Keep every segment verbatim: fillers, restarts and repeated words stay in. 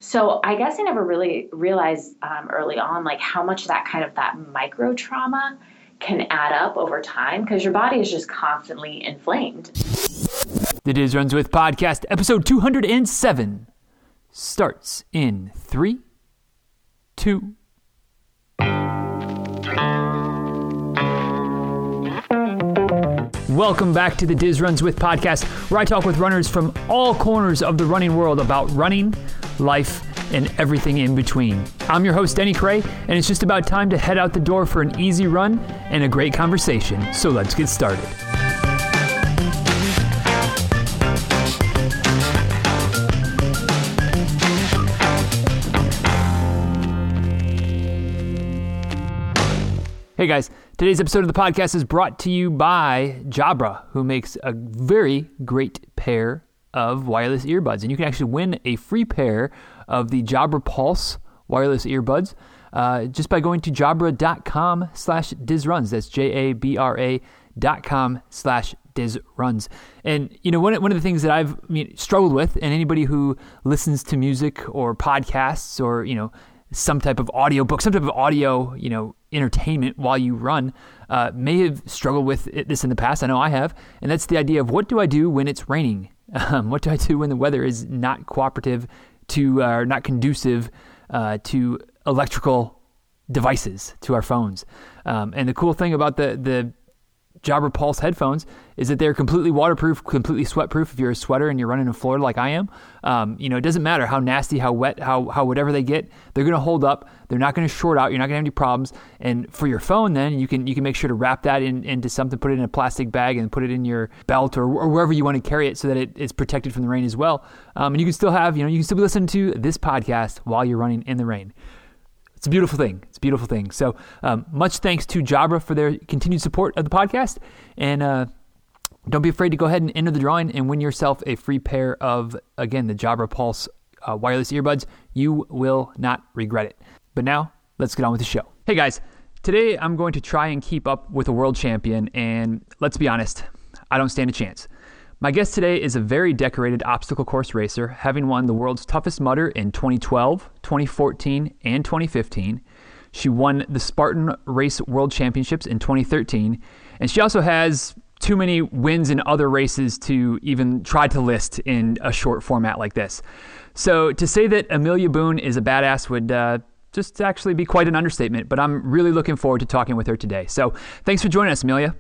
So I guess I never really realized um, early on, like how much that kind of that micro trauma can add up over time because your body is just constantly inflamed. The Diz Runs With podcast, episode two hundred seven, starts in three, two. Welcome back to the Diz Runs With podcast, where I talk with runners from all corners of the running world about running, life, and everything in between. I'm your host, Denny Cray, and it's just about time to head out the door for an easy run and a great conversation. So let's get started. Hey guys, today's episode of the podcast is brought to you by Jabra, who makes a very great pair of wireless earbuds. And you can actually win a free pair of the Jabra Pulse wireless earbuds uh, just by going to jabra.com slash dizruns. That's J-A-B-R-A dot com slash dizruns. And, you know, one, one of the things that I've I mean, struggled with, and anybody who listens to music or podcasts or, you know, some type of audio book, some type of audio, you know, entertainment while you run, uh, may have struggled with it, this in the past. I know I have. And that's the idea of what do I do when it's raining? Um, what do I do when the weather is not cooperative to, uh, or not conducive uh, to electrical devices, to our phones? Um, and the cool thing about the, the Jabra Pulse headphones is that they're completely waterproof, completely sweat-proof. If you're a sweater and you're running in Florida like I am, um, you know, it doesn't matter how nasty, how wet, how how whatever they get, they're going to hold up. They're not going to short out. You're not going to have any problems. And for your phone, then you can you can make sure to wrap that in, into something, put it in a plastic bag, and put it in your belt or, or wherever you want to carry it, so that it is protected from the rain as well. Um, and you can still have, you know, you can still be listening to this podcast while you're running in the rain. It's a beautiful thing. It's a beautiful thing. So um, much thanks to Jabra for their continued support of the podcast. And uh, don't be afraid to go ahead and enter the drawing and win yourself a free pair of, again, the Jabra Pulse uh, wireless earbuds. You will not regret it. But now, let's get on with the show. Hey guys, today I'm going to try and keep up with a world champion. And let's be honest, I don't stand a chance. My guest today is a very decorated obstacle course racer, having won the world's toughest mudder in twenty twelve, twenty fourteen, and twenty fifteen. She won the Spartan Race World Championships in twenty thirteen, and she also has too many wins in other races to even try to list in a short format like this. So to say that Amelia Boone is a badass would uh, just actually be quite an understatement, but I'm really looking forward to talking with her today. So thanks for joining us, Amelia.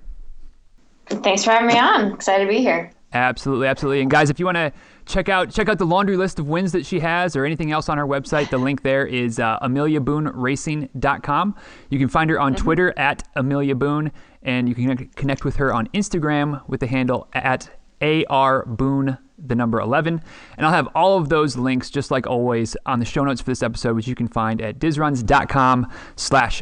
Thanks for having me on. Excited to be here. Absolutely, absolutely. And guys, if you want to check out check out the laundry list of wins that she has or anything else on her website, the link there is uh, amelia boone racing dot com. You can find her on mm-hmm. Twitter at Amelia Boone, and you can connect with her on Instagram with the handle at arboone, the number eleven. And I'll have all of those links, just like always, on the show notes for this episode, which you can find at dizruns.com slash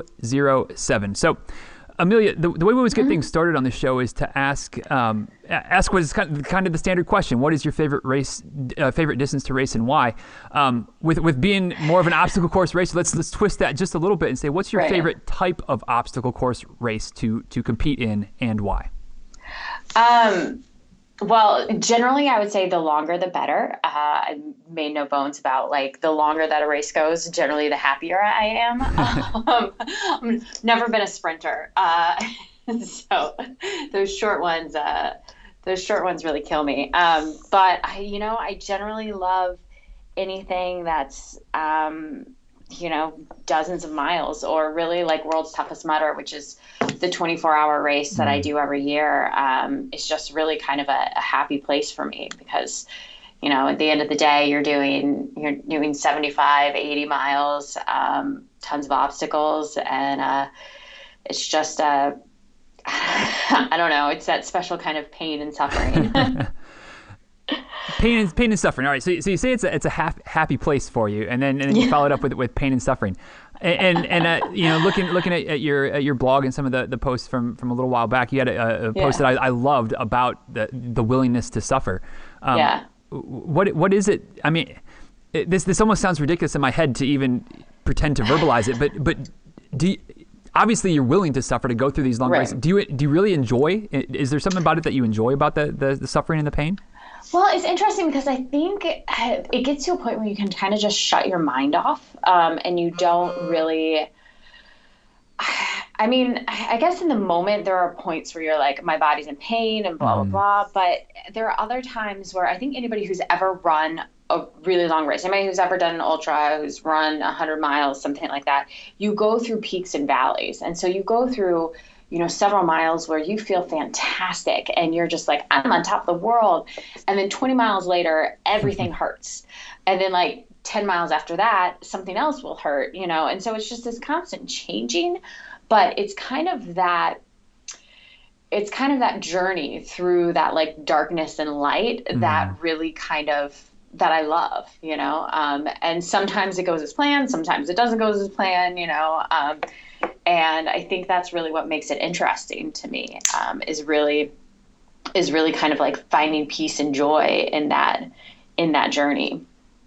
207. So, Amelia, the, the way we always get mm-hmm. things started on the show is to ask um, ask what is kind of, kind of the standard question. What is your favorite race, uh, favorite distance to race, and why? Um, with with being more of an obstacle course racer, let's let's twist that just a little bit and say, what's your right. favorite type of obstacle course race to to compete in, and why? Um. Well, generally, I would say the longer the better. Uh, I made no bones about, like, the longer that a race goes, generally the happier I am. um, I've never been a sprinter. Uh, so those short ones, uh, those short ones really kill me. Um, but, I, you know, I generally love anything that's, um, you know, dozens of miles, or really like World's Toughest Mudder, which is the twenty-four hour race that I do every year. Um, it's just really kind of a, a happy place for me because, you know, at the end of the day, you're doing, you're doing seventy-five, eighty miles, um, tons of obstacles. And, uh, it's just, uh, I don't know, it's that special kind of pain and suffering. Pain and pain and suffering. All right, so, so you say it's a it's a ha- happy place for you, and then and then you yeah. follow it up with with pain and suffering, and and, and uh, you know, looking looking at, at your at your blog and some of the, the posts from, from a little while back, you had a, a post yeah. that I, I loved about the the willingness to suffer. Um, yeah. What what is it? I mean, it, this this almost sounds ridiculous in my head to even pretend to verbalize it, but but do you, obviously you're willing to suffer to go through these long right. races. Do you do you really enjoy? Is there something about it that you enjoy about the, the, the suffering and the pain? Well, it's interesting because I think it gets to a point where you can kind of just shut your mind off, um, and you don't really. I mean, I guess in the moment there are points where you're like, my body's in pain and blah, blah, Mm. blah. But there are other times where I think anybody who's ever run a really long race, anybody who's ever done an ultra, who's run one hundred miles, something like that, you go through peaks and valleys. And so you go through, you know, several miles where you feel fantastic and you're just like, I'm on top of the world. And then twenty miles later, everything hurts. And then like ten miles after that, something else will hurt, you know? And so it's just this constant changing, but it's kind of that, it's kind of that journey through that like darkness and light mm. that really kind of, that I love, you know? Um, and sometimes it goes as planned, sometimes it doesn't go as planned, you know? Um, and I think that's really what makes it interesting to me, um, is really, is really kind of like finding peace and joy in that, in that journey.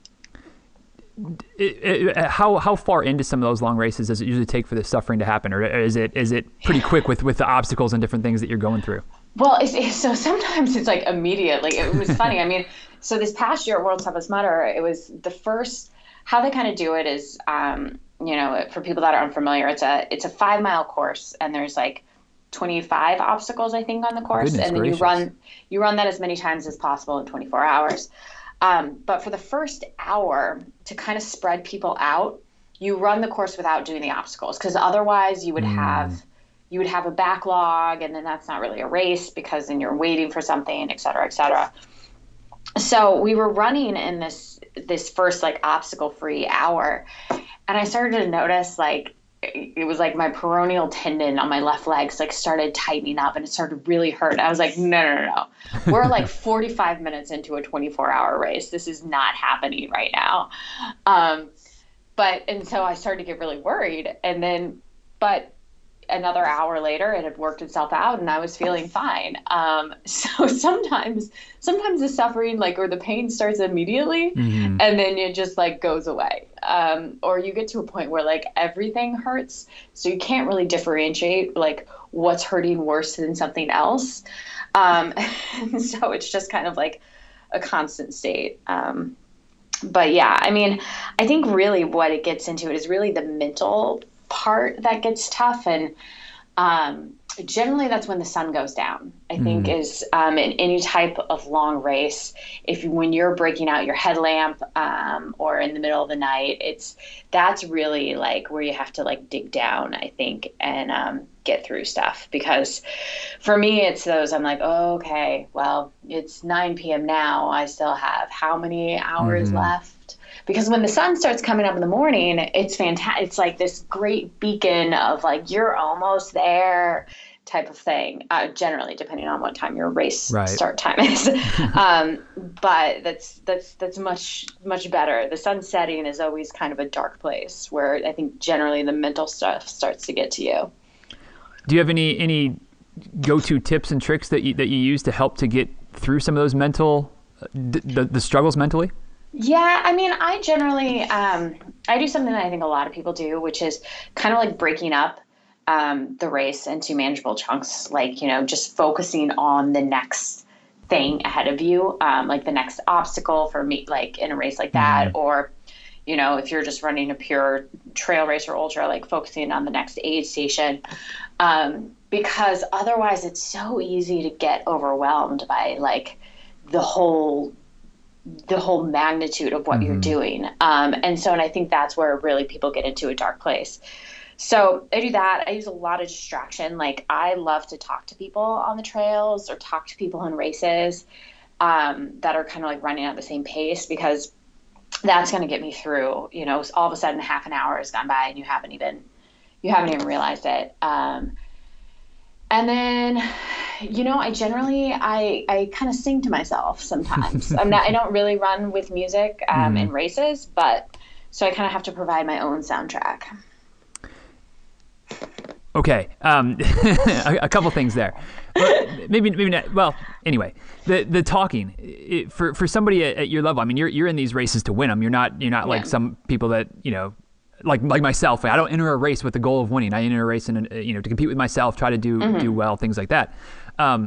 It, it, how how far into some of those long races does it usually take for the suffering to happen, or is it is it pretty quick with, with the obstacles and different things that you're going through? Well, it's, it's, so sometimes it's like immediate. Like it was funny. I mean, so this past year at World's Toughest Mudder, it was the first. How they kind of do it is, um, you know, for people that are unfamiliar, it's a it's a five mile course, and there's like twenty-five obstacles I think on the course, Goodness and then gracious. you run you run that as many times as possible in twenty-four hours. Um, but for the first hour, to kind of spread people out, you run the course without doing the obstacles, because otherwise you would Mm. have you would have a backlog, and then that's not really a race because then you're waiting for something, et cetera, et cetera. So we were running in this this first like obstacle free hour, and I started to notice like it was like my peroneal tendon on my left leg like started tightening up, and it started to really hurt. I was like, no, no, no, no. We're like forty-five minutes into a twenty-four hour race. This is not happening right now. Um, but, and so I started to get really worried, and then, but another hour later it had worked itself out and I was feeling fine. Um, so sometimes, sometimes the suffering like, or the pain starts immediately mm-hmm. and then it just like goes away. Um, or you get to a point where like everything hurts. So you can't really differentiate like what's hurting worse than something else. Um, and so it's just kind of like a constant state. Um, but yeah, I mean, I think really what it gets into it is really the mental part that gets tough. And um, generally that's when the sun goes down, I think mm. is um, in any type of long race. If when you're breaking out your headlamp um, or in the middle of the night, it's that's really like where you have to like dig down, I think, and um, get through stuff. Because for me, it's those I'm like, oh, okay, well, it's nine p.m. now. I still have how many hours mm. left? Because when the sun starts coming up in the morning, it's fantastic. It's like this great beacon of like, you're almost there type of thing, uh, generally, depending on what time your race right. start time is. um, but that's, that's, that's much, much better. The sun setting is always kind of a dark place where I think generally the mental stuff starts to get to you. Do you have any, any go-to tips and tricks that you, that you use to help to get through some of those mental, the, the, the struggles mentally? Yeah, I mean, I generally, um, I do something that I think a lot of people do, which is kind of like breaking up um, the race into manageable chunks, like, you know, just focusing on the next thing ahead of you, um, like the next obstacle for me, like in a race like that, mm-hmm. or, you know, if you're just running a pure trail race or ultra, like focusing on the next aid station, um, because otherwise it's so easy to get overwhelmed by like the whole the whole magnitude of what mm-hmm. you're doing. Um, and so, and I think that's where really people get into a dark place. So I do that. I use a lot of distraction. Like I love to talk to people on the trails or talk to people in races um, that are kind of like running at the same pace, because that's going to get me through, you know, all of a sudden half an hour has gone by and you haven't even, you haven't even realized it. Um, And then, you know, I generally, I, I kind of sing to myself sometimes. I'm not, I don't really run with music um, mm. in races, but so I kind of have to provide my own soundtrack. Okay. Um, a, a couple things there. Well, maybe, maybe not. Well, anyway, the, the talking it, for, for somebody at, at your level, I mean, you're, you're in these races to win them. You're not, you're not yeah. like some people that, you know, like like myself, I don't enter a race with the goal of winning. I enter a race and you know to compete with myself, try to do mm-hmm. do well, things like that. Um,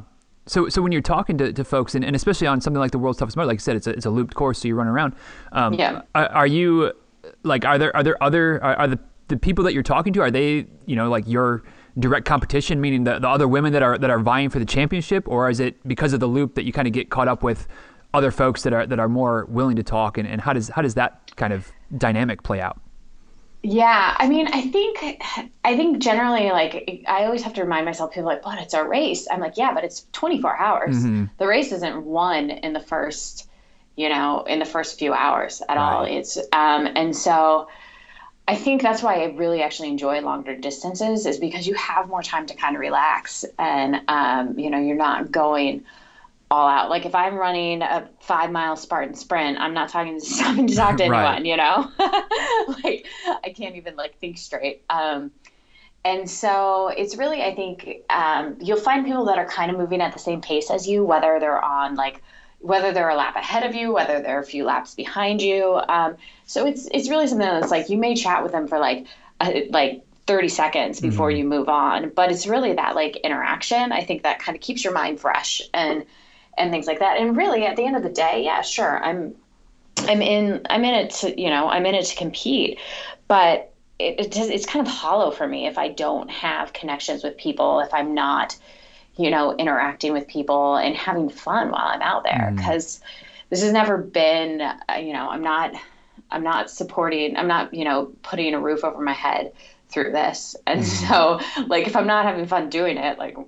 So, so when you're talking to, to folks, and, and especially on something like the World's Toughest Mudder, like you said, it's a, it's a looped course, so you run around. Um, yeah. Are, are you like, are there are there other are, are the the people that you're talking to, are they, you know, like your direct competition, meaning the, the other women that are that are vying for the championship, or is it because of the loop that you kind of get caught up with other folks that are that are more willing to talk, and, and how does how does that kind of dynamic play out? Yeah, I mean, I think, I think generally, like, I always have to remind myself, people are like, but it's a race. I'm like, yeah, but it's twenty-four hours. Mm-hmm. The race isn't won in the first, you know, in the first few hours at right. all. It's, um, and so I think that's why I really actually enjoy longer distances, is because you have more time to kind of relax, and, um, you know, you're not going all out. Like if I'm running a five mile Spartan sprint, I'm not talking stopping to talk to anyone, right. you know, like I can't even like think straight. Um, and so it's really, I think, um, you'll find people that are kind of moving at the same pace as you, whether they're on like, whether they're a lap ahead of you, whether they're a few laps behind you. Um, so it's, it's really something that's like, you may chat with them for like, a, like thirty seconds before mm-hmm. you move on, but it's really that like interaction. I think that kind of keeps your mind fresh and, and things like that. And really at the end of the day, yeah, sure. I'm, I'm in, I'm in it to, you know, I'm in it to compete, but it, it does, it's kind of hollow for me if I don't have connections with people, if I'm not, you know, interacting with people and having fun while I'm out there. Mm. Cause this has never been, uh, you know, I'm not, I'm not supporting, I'm not, you know, putting a roof over my head through this. And mm. so like, if I'm not having fun doing it, like,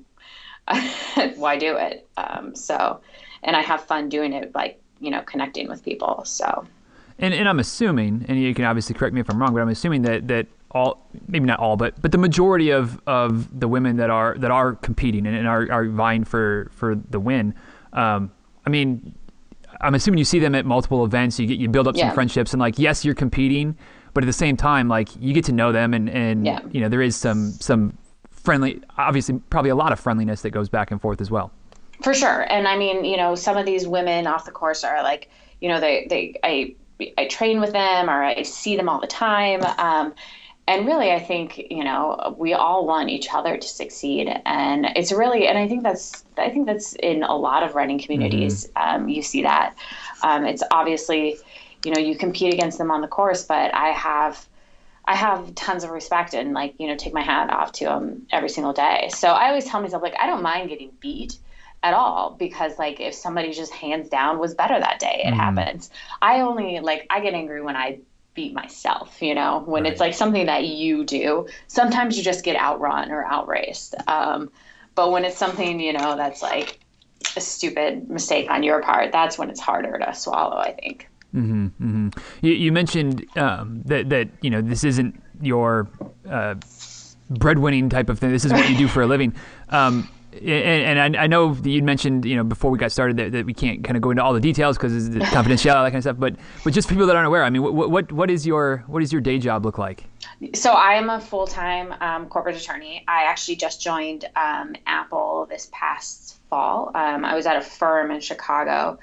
why do it? Um, so, and I have fun doing it, like, you know, connecting with people. So, and and I'm assuming, and you can obviously correct me if I'm wrong, but I'm assuming that, that all, maybe not all, but but the majority of, of the women that are that are competing and, and are, are vying for, for the win. Um, I mean, I'm assuming you see them at multiple events. You get you build up some yeah. friendships, and like, yes, you're competing, but at the same time, like you get to know them, and and yeah. you know there is some some. friendly, obviously probably a lot of friendliness that goes back and forth as well. For sure. And I mean, you know, some of these women off the course are like, you know, they, they, I, I train with them, or I see them all the time. Um, and really, I think, you know, we all want each other to succeed. And it's really, and I think that's, I think that's in a lot of running communities. Mm-hmm. Um, you see that. Um, it's obviously, you know, you compete against them on the course, but I have, I have tons of respect and like, you know, take my hat off to them every single day. So I always tell myself, like, I don't mind getting beat at all, because like if somebody just hands down was better that day, it mm. happens. I only like, I get angry when I beat myself, you know, when right. it's like something that you do. Sometimes you just get outrun or outraced. Um, but when it's something, you know, that's like a stupid mistake on your part, that's when it's harder to swallow, I think. Mm-hmm, mm-hmm. You, you mentioned um, that that you know this isn't your uh, breadwinning type of thing. This is what you do for a living, um, and, and I, I know that you mentioned you know before we got started that, that we can't kind of go into all the details because it's confidentiality, that kind of stuff. But but just for people that aren't aware, I mean, what what what is your what does your day job look like? So I am a full time um, corporate attorney. I actually just joined um, Apple this past fall. Um, I was at a firm in Chicago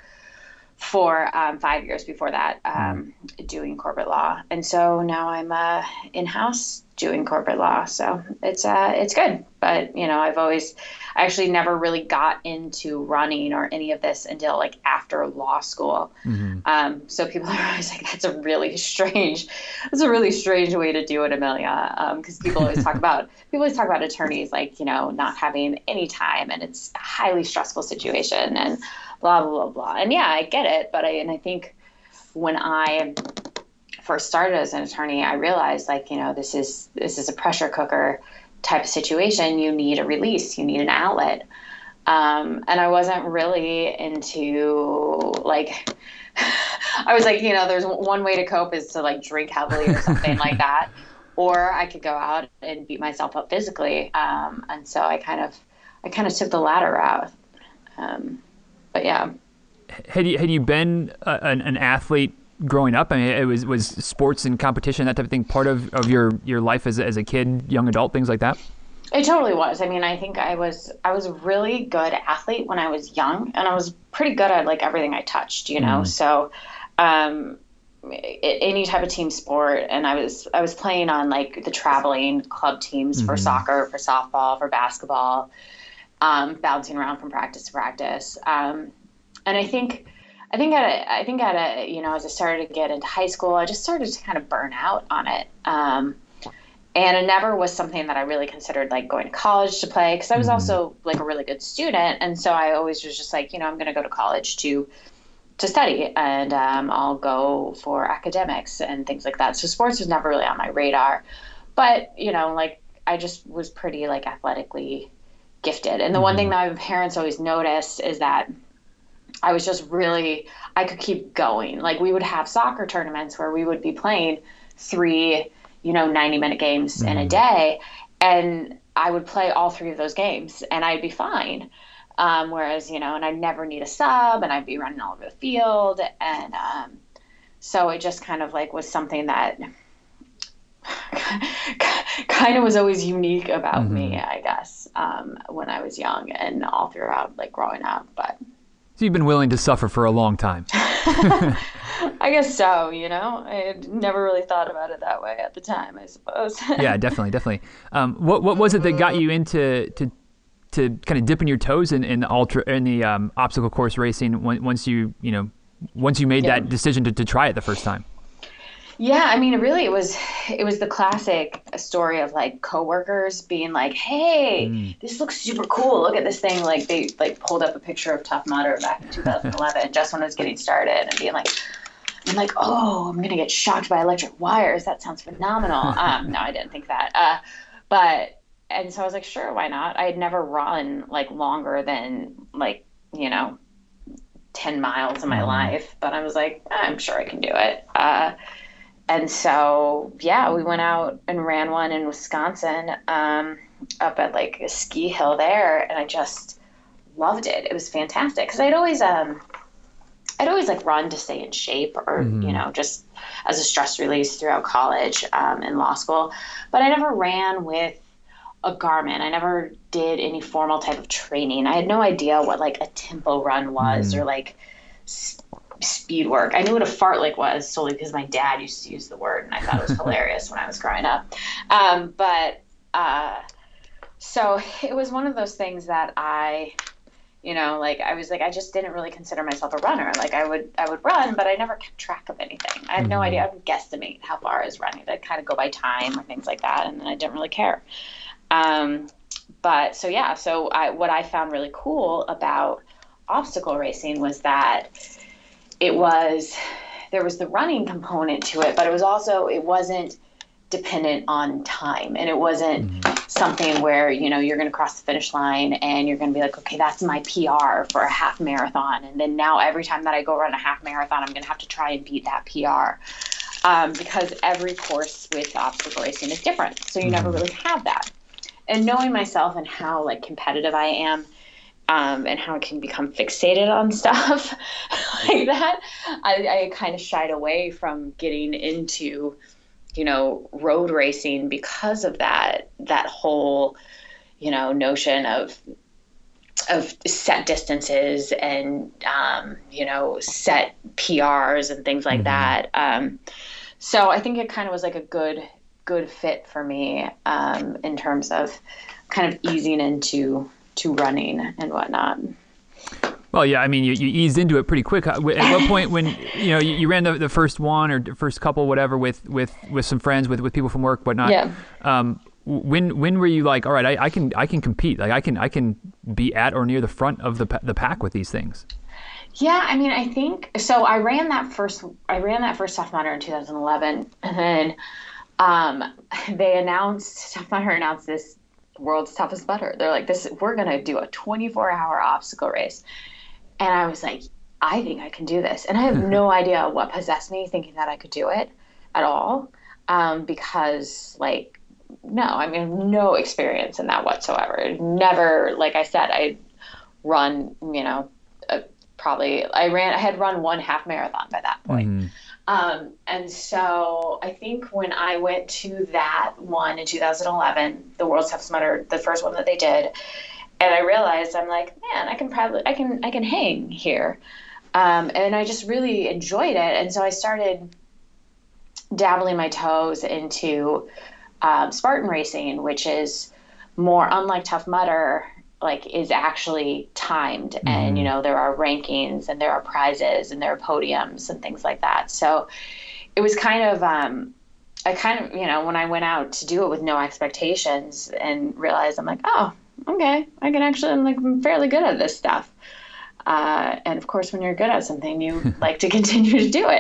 for um, five years before that, um, mm. doing corporate law. And so now I'm uh, in-house doing corporate law. So it's uh, it's good. But, you know, I've always, I actually never really got into running or any of this until like after law school. Mm-hmm. Um, so people are always like, that's a really strange, that's a really strange way to do it, Amelia. Because um, people always talk about, people always talk about attorneys like, you know, not having any time, and it's a highly stressful situation and blah, blah, blah, blah. And yeah, I get it. But I, and I think when I first started as an attorney, I realized like, you know, this is, this is a pressure cooker type of situation. You need a release, you need an outlet. Um, and I wasn't really into like, I was like, you know, there's one way to cope is to like drink heavily or something like that. Or I could go out and beat myself up physically. Um, and so I kind of, I kind of took the latter route. Um, But yeah. Had you had you been a, an, an athlete growing up? I mean, it was was sports and competition, that type of thing, part of, of your, your life as a, as a kid, young adult, things like that? It totally was. I mean, I think I was I was a really good athlete when I was young, and I was pretty good at like everything I touched, you know. Mm. So, um, any type of team sport, and I was I was playing on like the traveling club teams mm-hmm. for soccer, for softball, for basketball. um, bouncing around from practice to practice. Um, and I think, I think at a, I think at a, you know, as I started to get into high school, I just started to kind of burn out on it. Um, and it never was something that I really considered like going to college to play, because I was mm-hmm. also like a really good student. And so I always was just like, you know, I'm going to go to college to to study, and um, I'll go for academics and things like that. So sports was never really on my radar, but you know, like I just was pretty like athletically gifted. And the mm-hmm. one thing that my parents always noticed is that I was just really, I could keep going. Like we would have soccer tournaments where we would be playing three, you know, ninety minute games mm-hmm. in a day, and I would play all three of those games and I'd be fine. Um, whereas, you know, and I'd never need a sub, and I'd be running all over the field. And um, so it just kind of like was something that kind of was always unique about mm-hmm. me, I guess, um, when I was young and all throughout like growing up. But so you've been willing to suffer for a long time. I guess so, you know. I had never really thought about it that way at the time, I suppose. Yeah, definitely, definitely. Um, what what was it that got you into to to kind of dipping your toes in, in the ultra in the um, obstacle course racing when, once you you know once you made yeah. that decision to, to try it the first time? Yeah, I mean, really, it was it was the classic story of like coworkers being like, "Hey, mm. this looks super cool. Look at this thing!" Like they like pulled up a picture of Tough Mudder back in two thousand eleven, just when I was getting started, and being like, "I'm like, oh, I'm gonna get shocked by electric wires. That sounds phenomenal." um, no, I didn't think that, uh, but. And so I was like, sure, why not? I had never run like longer than like, you know, ten miles in my mm-hmm. life, but I was like, I'm sure I can do it. Uh, and so, yeah, we went out and ran one in Wisconsin, um, up at like a ski hill there. And I just loved it. It was fantastic. Cause I'd always, um, I'd always like run to stay in shape or, mm-hmm. you know, just as a stress release throughout college, um, and law school, but I never ran with a Garmin. I never did any formal type of training. I had no idea what like a tempo run was mm. or like s- speed work. I knew what a fartlek was solely because my dad used to use the word, and I thought it was hilarious when I was growing up. Um, but uh, so it was one of those things that I, you know, like I was like, I just didn't really consider myself a runner. Like I would, I would run, but I never kept track of anything. I had mm-hmm. no idea. I would guesstimate how far I was running. I'd kind of go by time or things like that, and I didn't really care. Um, but so, yeah, so I, what I found really cool about obstacle racing was that it was, there was the running component to it, but it was also, it wasn't dependent on time. And it wasn't mm-hmm. something where, you know, you're going to cross the finish line and you're going to be like, okay, that's my P R for a half marathon. And then now every time that I go run a half marathon, I'm going to have to try and beat that P R. Um, because every course with obstacle racing is different. So you mm-hmm. never really have that. And knowing myself and how like competitive I am, um, and how I can become fixated on stuff like that, I, I kind of shied away from getting into, you know, road racing because of that, that whole, you know, notion of, of set distances and, um, you know, set P Rs and things like mm-hmm. that. Um, so I think it kind of was like a good good fit for me, um, in terms of kind of easing into to running and whatnot. Well, yeah, I mean, you, you eased into it pretty quick. At what point when, you know, you, you ran the, the first one or first couple, whatever, with, with, with some friends, with, with people from work, whatnot. Yeah. Um, when, when were you like, all right, I, I can, I can compete. Like I can, I can be at or near the front of the the pack with these things. Yeah, I mean, I think, so I ran that first, I ran that first Tough Mudder in two thousand eleven, and then Um, they announced, Tough Mudder announced this world's toughest Mudder. They're like, this, we're going to do a twenty-four hour obstacle race. And I was like, I think I can do this. And I have no idea what possessed me thinking that I could do it at all. Um, because like, no, I mean, no experience in that whatsoever. Never, like I said, I run, you know, a, probably I ran, I had run one half marathon by that point. Mm. Um, and so I think when I went to that one in two thousand eleven, the World's Toughest Mudder, the first one that they did, and I realized, I'm like, man, I can probably, I can, I can hang here. Um, and I just really enjoyed it. And so I started dabbling my toes into, um, Spartan racing, which is more unlike Tough Mudder. like is actually timed, mm-hmm. and, you know, there are rankings and there are prizes and there are podiums and things like that. So it was kind of, um, I kind of, you know, when I went out to do it with no expectations and realized I'm like, oh, okay, I can actually, I'm like, I'm fairly good at this stuff. Uh, and of course, when you're good at something, you like to continue to do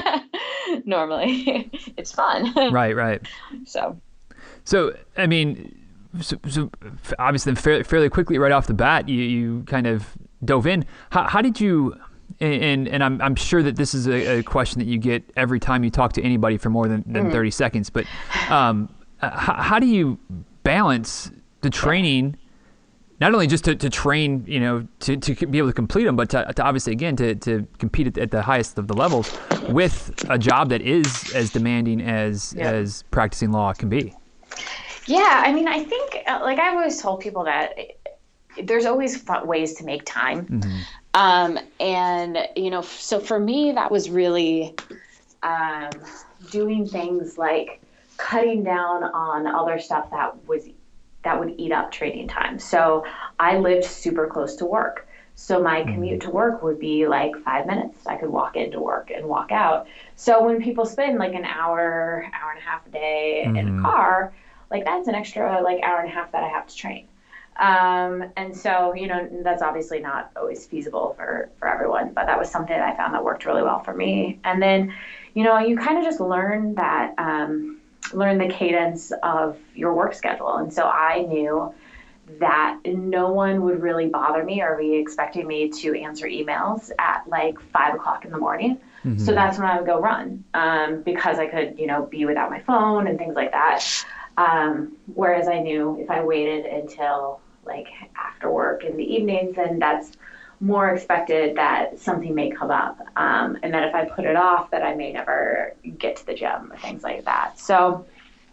it. Normally, it's fun. Right, right. So, so I mean, so, so obviously, fairly, fairly quickly, right off the bat, you, you kind of dove in. How, how did you? And and I'm I'm sure that this is a, a question that you get every time you talk to anybody for more than, than mm. thirty seconds. But um, how, how do you balance the training? Not only just to, to train, you know, to, to be able to complete them, but to, to obviously, again, to, to compete at, at the highest of the levels with a job that is as demanding as yeah. as practicing law can be. Yeah, I mean, I think, like I've always told people that there's always ways to make time. Mm-hmm. Um, and, you know, so for me, that was really um, doing things like cutting down on other stuff that was that would eat up training time. So I lived super close to work. So my commute to work would be like five minutes. I could walk into work and walk out. So when people spend like an hour, hour and a half a day mm-hmm. in a car, like that's an extra like hour and a half that I have to train. Um, and so, you know, that's obviously not always feasible for, for everyone, but that was something that I found that worked really well for me. And then, you know, you kind of just learn that, um, learn the cadence of your work schedule. And so I knew that no one would really bother me or be expecting me to answer emails at like five o'clock in the morning. Mm-hmm. So that's when I would go run, um, because I could, you know, be without my phone and things like that. Um, whereas I knew if I waited until like after work in the evenings, then that's more expected that something may come up. Um, and that if I put it off, that I may never get to the gym or things like that. So,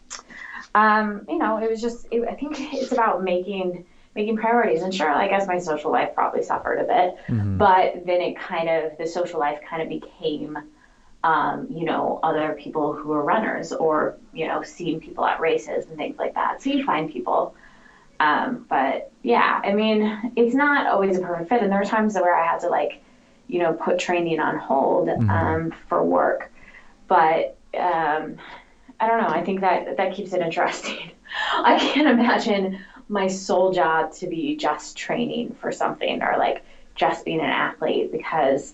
um, you know, it was just, it, I think it's about making, making priorities. And sure, I guess my social life probably suffered a bit, mm-hmm. but then it kind of, the social life kind of became, um, you know, other people who are runners or, you know, seeing people at races and things like that. So you find people. Um, but yeah, I mean, it's not always a perfect fit. And there were times where I had to like, you know, put training on hold, um, mm-hmm. for work. But, um, I don't know. I think that that keeps it interesting. I can't imagine my sole job to be just training for something or like just being an athlete, because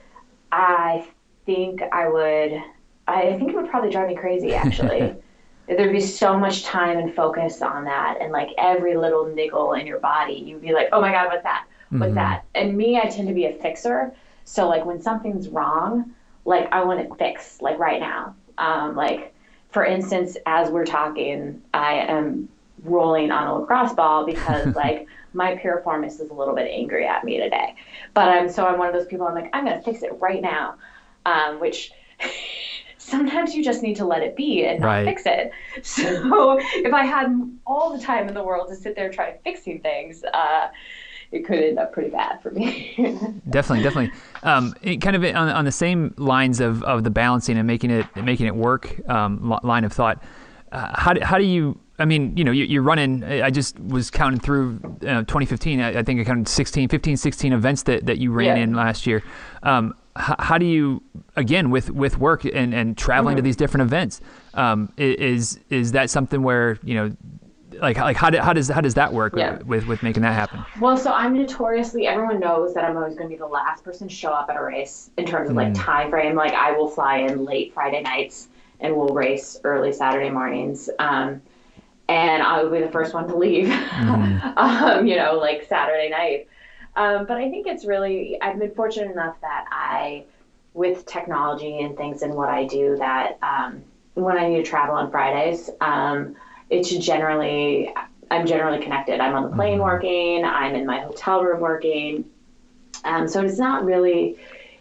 I think I would, I think it would probably drive me crazy actually. There'd be so much time and focus on that, and like every little niggle in your body, you'd be like, oh my God, what's that? What's mm-hmm. that? And me, I tend to be a fixer. So like when something's wrong, like I want it fixed like right now. Um, like for instance, as we're talking, I am rolling on a lacrosse ball because like my piriformis is a little bit angry at me today. But I'm, so I'm one of those people, I'm like, I'm going to fix it right now. Um, which sometimes you just need to let it be and not right. fix it. So if I had all the time in the world to sit there trying fixing things, uh, it could end up pretty bad for me. Definitely, definitely. Um, it kind of on, on the same lines of, of the balancing and making it making it work um, line of thought. Uh, how do, how do you? I mean, you know, you, you're running. I just was counting through uh, twenty fifteen. I, I think I counted sixteen, fifteen, sixteen events that, that you ran yeah. in last year. Um, how, how do you, again, with, with work and, and traveling mm-hmm. to these different events, um, is is that something where, you know, like like how, do, how does how does that work yeah. with, with making that happen? Well, so I'm notoriously, everyone knows that I'm always going to be the last person to show up at a race in terms of like mm. time frame. Like I will fly in late Friday nights and we'll race early Saturday mornings. Um, and I will be the first one to leave, mm. um, you know, like Saturday night. Um, but I think it's really, I've been fortunate enough that I, with technology and things and what I do, that um, when I need to travel on Fridays, um, it's generally, I'm generally connected. I'm on the plane mm-hmm. working, I'm in my hotel room working. Um, so it's not really,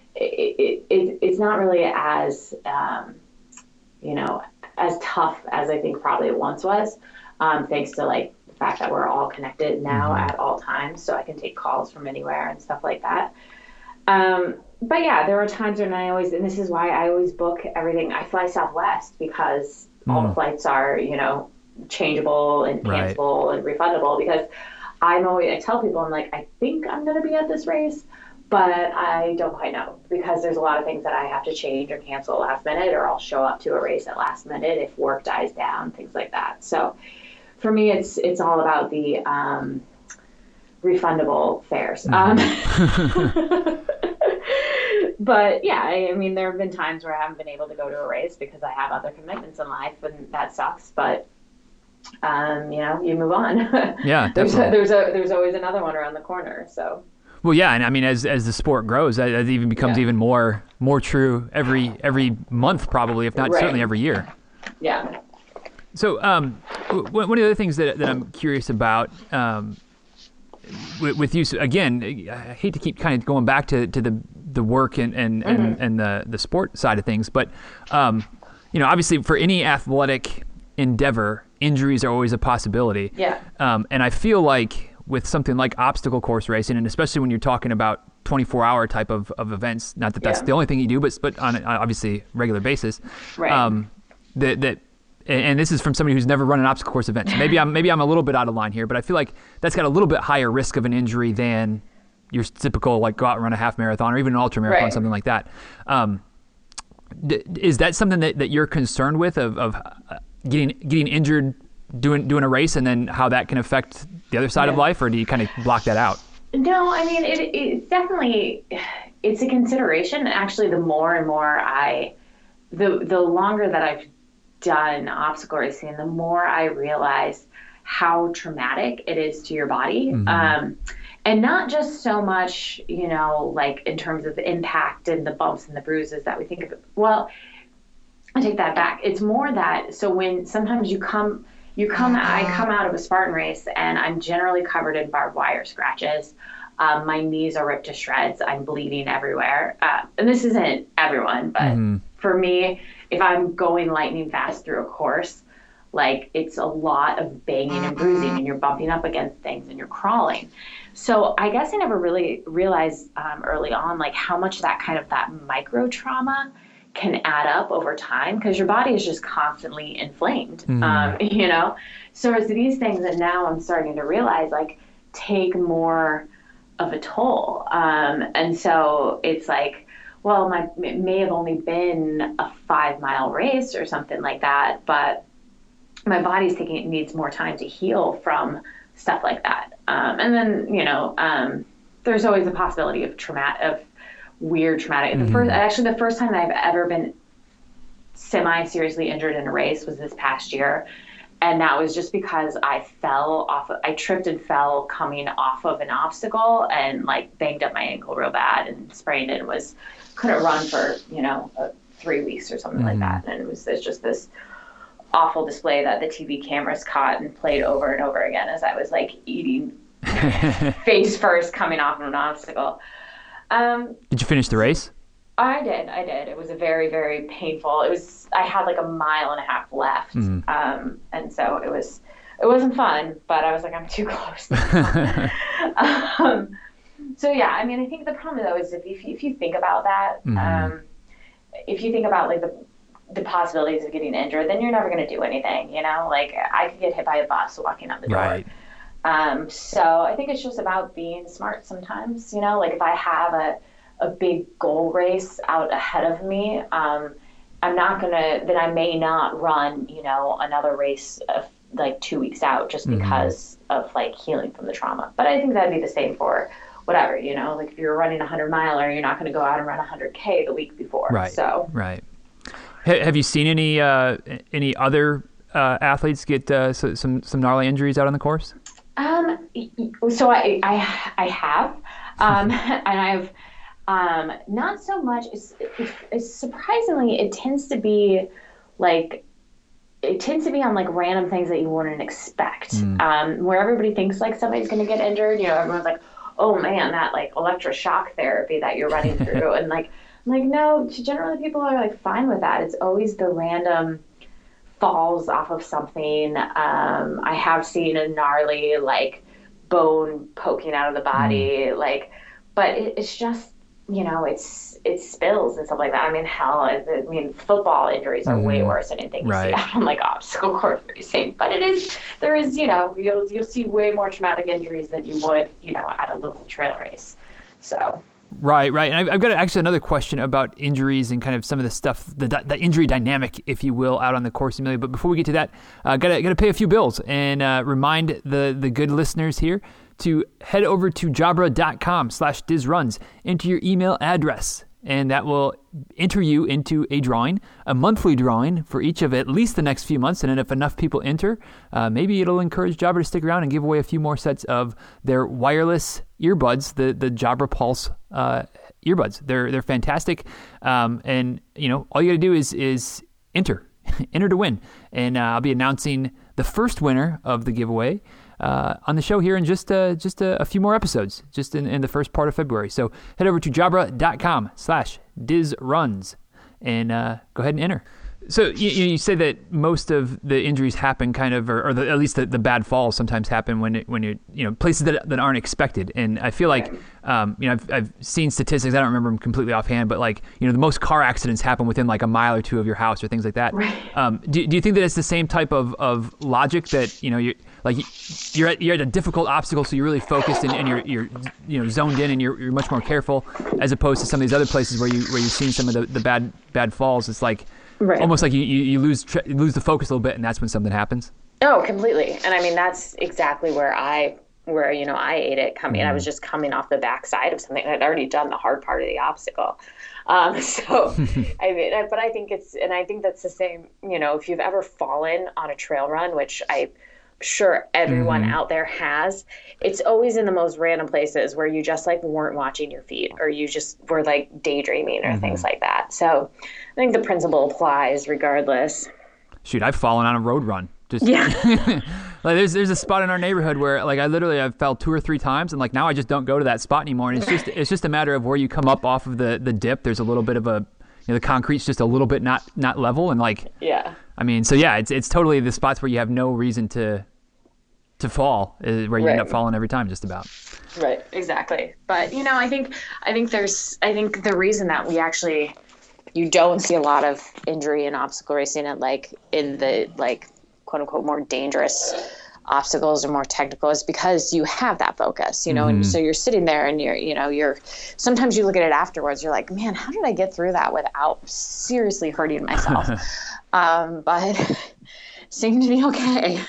it, it, it's not really as, um, you know, as tough as I think probably it once was, um, thanks to like the fact that we're all connected now mm-hmm. at all times. So I can take calls from anywhere and stuff like that. Um, but yeah, there are times when I always, and this is why I always book everything. I fly Southwest because mm. all the flights are, you know, changeable and cancelable right. and refundable, because I'm always, I tell people, I'm like, I think I'm going to be at this race, but I don't quite know because there's a lot of things that I have to change or cancel last minute, or I'll show up to a race at last minute if work dies down, things like that. So for me, it's it's all about the um, refundable fares. Mm-hmm. Um, but yeah, I, I mean, there have been times where I haven't been able to go to a race because I have other commitments in life, and that sucks. But um, you know, you move on. Yeah, there's definitely. a, there's a there's always another one around the corner. So. Well, yeah, and I mean, as as the sport grows, that, that even becomes yeah. even more more true every every month, probably, if not right. certainly every year. Yeah. So, um, one of the other things that that I'm curious about, um, with, with you, so again, I hate to keep kind of going back to, to the the work and and, mm-hmm. and, and the the sport side of things, but um, you know, obviously, for any athletic endeavor, injuries are always a possibility. Yeah. Um, and I feel like with something like obstacle course racing, and especially when you're talking about twenty-four hour type of, of events, not that that's yeah. the only thing you do, but but on an obviously regular basis, right. um, that that, and this is from somebody who's never run an obstacle course event. So maybe I'm maybe I'm a little bit out of line here, but I feel like that's got a little bit higher risk of an injury than your typical like go out and run a half marathon or even an ultra marathon, right. something like that. Um, d- is that something that, that you're concerned with of of getting getting injured doing doing a race, and then how that can affect the other side yeah. of life, or do you kind of block that out? No, I mean, it, it's definitely, it's a consideration. Actually, the more and more I, the the longer that I've done obstacle racing, the more I realize how traumatic it is to your body. Mm-hmm. Um, and not just so much, you know, like in terms of the impact and the bumps and the bruises that we think of. Well, I take that back. It's more that, so when sometimes you come, You come, I come out of a Spartan race, and I'm generally covered in barbed wire scratches. Um, my knees are ripped to shreds. I'm bleeding everywhere. Uh, and this isn't everyone, but mm-hmm. for me, if I'm going lightning fast through a course, like it's a lot of banging and bruising, and you're bumping up against things and you're crawling. So I guess I never really realized um, early on, like how much that kind of that micro trauma can add up over time, because your body is just constantly inflamed, mm. um, you know? So it's these things that now I'm starting to realize, like, take more of a toll. Um, and so it's like, well, my, it may have only been a five mile race or something like that, but my body's thinking it needs more time to heal from stuff like that. Um, and then, you know, um, there's always a possibility of traumatic, of weird traumatic. Mm-hmm. The first, actually, the first time that I've ever been semi-seriously injured in a race was this past year, and that was just because I fell off. Of, I tripped and fell coming off of an obstacle, and like banged up my ankle real bad and sprained it. And was couldn't run for you know uh, three weeks or something mm-hmm. like that, and it was it's just this awful display that the T V cameras caught and played over and over again as I was like eating face first coming off of an obstacle. Um, did you finish the race? I did. I did. It was a very, very painful. It was. I had like a mile and a half left, mm-hmm. um, and so it was. It wasn't fun, but I was like, I'm too close. um, so yeah, I mean, I think the problem though is if you, if you think about that, mm-hmm. um, if you think about like the the possibilities of getting injured, then you're never going to do anything. You know, like I could get hit by a bus walking out the door. Right. Um, so I think it's just about being smart sometimes, you know, like if I have a, a big goal race out ahead of me, um, I'm not going to, then I may not run, you know, another race of like two weeks out just mm-hmm. because of like healing from the trauma. But I think that'd be the same for whatever, you know, like if you're running a hundred miler, you're not going to go out and run a hundred K the week before. Right. So, right. H- have you seen any, uh, any other, uh, athletes get, uh, so, some, some gnarly injuries out on the course? Um, so I, I, I have, um, and I've, um, not so much, it's, it's surprisingly, it tends to be like, it tends to be on like random things that you wouldn't expect, mm. um, where everybody thinks like somebody's going to get injured, you know, everyone's like, oh man, that like electroshock therapy that you're running through. And like, I'm like, no, generally people are like fine with that. It's always the random falls off of something. Um, I have seen a gnarly like bone poking out of the body, mm. like, but it, it's just you know, it's, it's spills and stuff like that. I mean, hell, I mean, football injuries are mm-hmm. way worse than anything you right. see out on like obstacle course racing. But it is, there is, you know, you'll, you'll see way more traumatic injuries than you would, you know, at a local trail race. So. Right, right. And I've, I've got actually another question about injuries and kind of some of the stuff, the, the injury dynamic, if you will, out on the course, Amelia. But before we get to that, uh, gotta gotta pay a few bills and uh, remind the the good listeners here to head over to jabra.com slash dizruns, enter your email address, and that will enter you into a drawing, a monthly drawing for each of at least the next few months. And then if enough people enter, uh, maybe it'll encourage Jabra to stick around and give away a few more sets of their wireless earbuds, the the Jabra Pulse uh, earbuds. They're they're fantastic, um, and you know all you got to do is is enter, enter to win, and uh, I'll be announcing the first winner of the giveaway Uh, on the show here in just uh, just a, a few more episodes, just in, in the first part of February. So head over to jabra.com slash dizruns and uh, go ahead and enter. So you, you say that most of the injuries happen kind of, or, or the, at least the, the bad falls sometimes happen when it, when you you know places that that aren't expected. And I feel like um, you know I've I've seen statistics. I don't remember them completely offhand, but like you know the most car accidents happen within like a mile or two of your house or things like that. Right. Um, do do you think that it's the same type of, of logic that you know you like you're at you're at a difficult obstacle, so you're really focused and, and you're you're you know zoned in and you're you're much more careful as opposed to some of these other places where you where you've seen some of the, the bad bad falls. It's like right. almost like you, you, you lose tra- you lose the focus a little bit, and that's when something happens. Oh, completely. And I mean that's exactly where I where you know I ate it coming. Mm-hmm. I was just coming off the backside of something. I'd already done the hard part of the obstacle. Um, so I mean, but I think it's and I think that's the same. You know, if you've ever fallen on a trail run, which I. Sure everyone mm-hmm. out there has, it's always in the most random places where you just like weren't watching your feet or you just were like daydreaming or mm-hmm. things like that. So I think the principle applies regardless. Shoot, I've fallen on a road run. Just yeah. like there's there's a spot in our neighborhood where like I literally I've fell two or three times and like now I just don't go to that spot anymore. And it's just it's just a matter of where you come up off of the, the dip. There's a little bit of a you know, the concrete's just a little bit not not level and like yeah. I mean, so yeah, it's it's totally the spots where you have no reason to to fall, is where you right. end up falling every time, just about. Right, exactly. But you know, I think I think there's I think the reason that we actually you don't see a lot of injury in obstacle racing and like in the like quote unquote more dangerous obstacles or more technical is because you have that focus, you know, mm-hmm. and so you're sitting there and you're, you know, you're, sometimes you look at it afterwards, you're like, man, how did I get through that without seriously hurting myself? um, but seemed to be okay.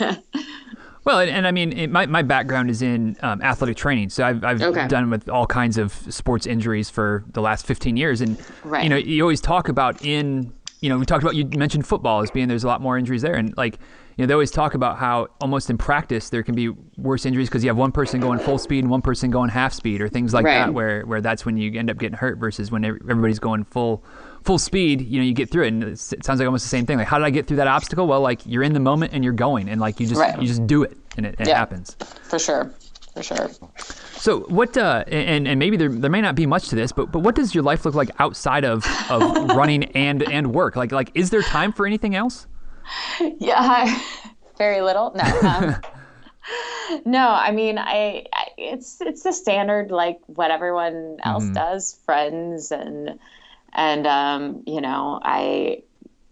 Well, and, and I mean, it, my my background is in um, athletic training, so I've I've okay. done with all kinds of sports injuries for the last fifteen years, and right. you know, you always talk about in, you know, we talked about, you mentioned football as being there's a lot more injuries there, and like, you know, they always talk about how almost in practice there can be worse injuries because you have one person going full speed and one person going half speed or things like right. that, where where that's when you end up getting hurt versus when everybody's going full. full speed, you know, you get through it, and it sounds like almost the same thing. Like, how did I get through that obstacle? Well, like, you're in the moment and you're going, and like, you just right. you just do it, and it, and yeah, it happens. For sure, for sure. So, what? Uh, and and maybe there there may not be much to this, but but what does your life look like outside of, of running and and work? Like like, is there time for anything else? Yeah, very little. No. Um, No, I mean, I, I it's it's the standard like what everyone else mm-hmm. does, friends and. And, um, you know, I,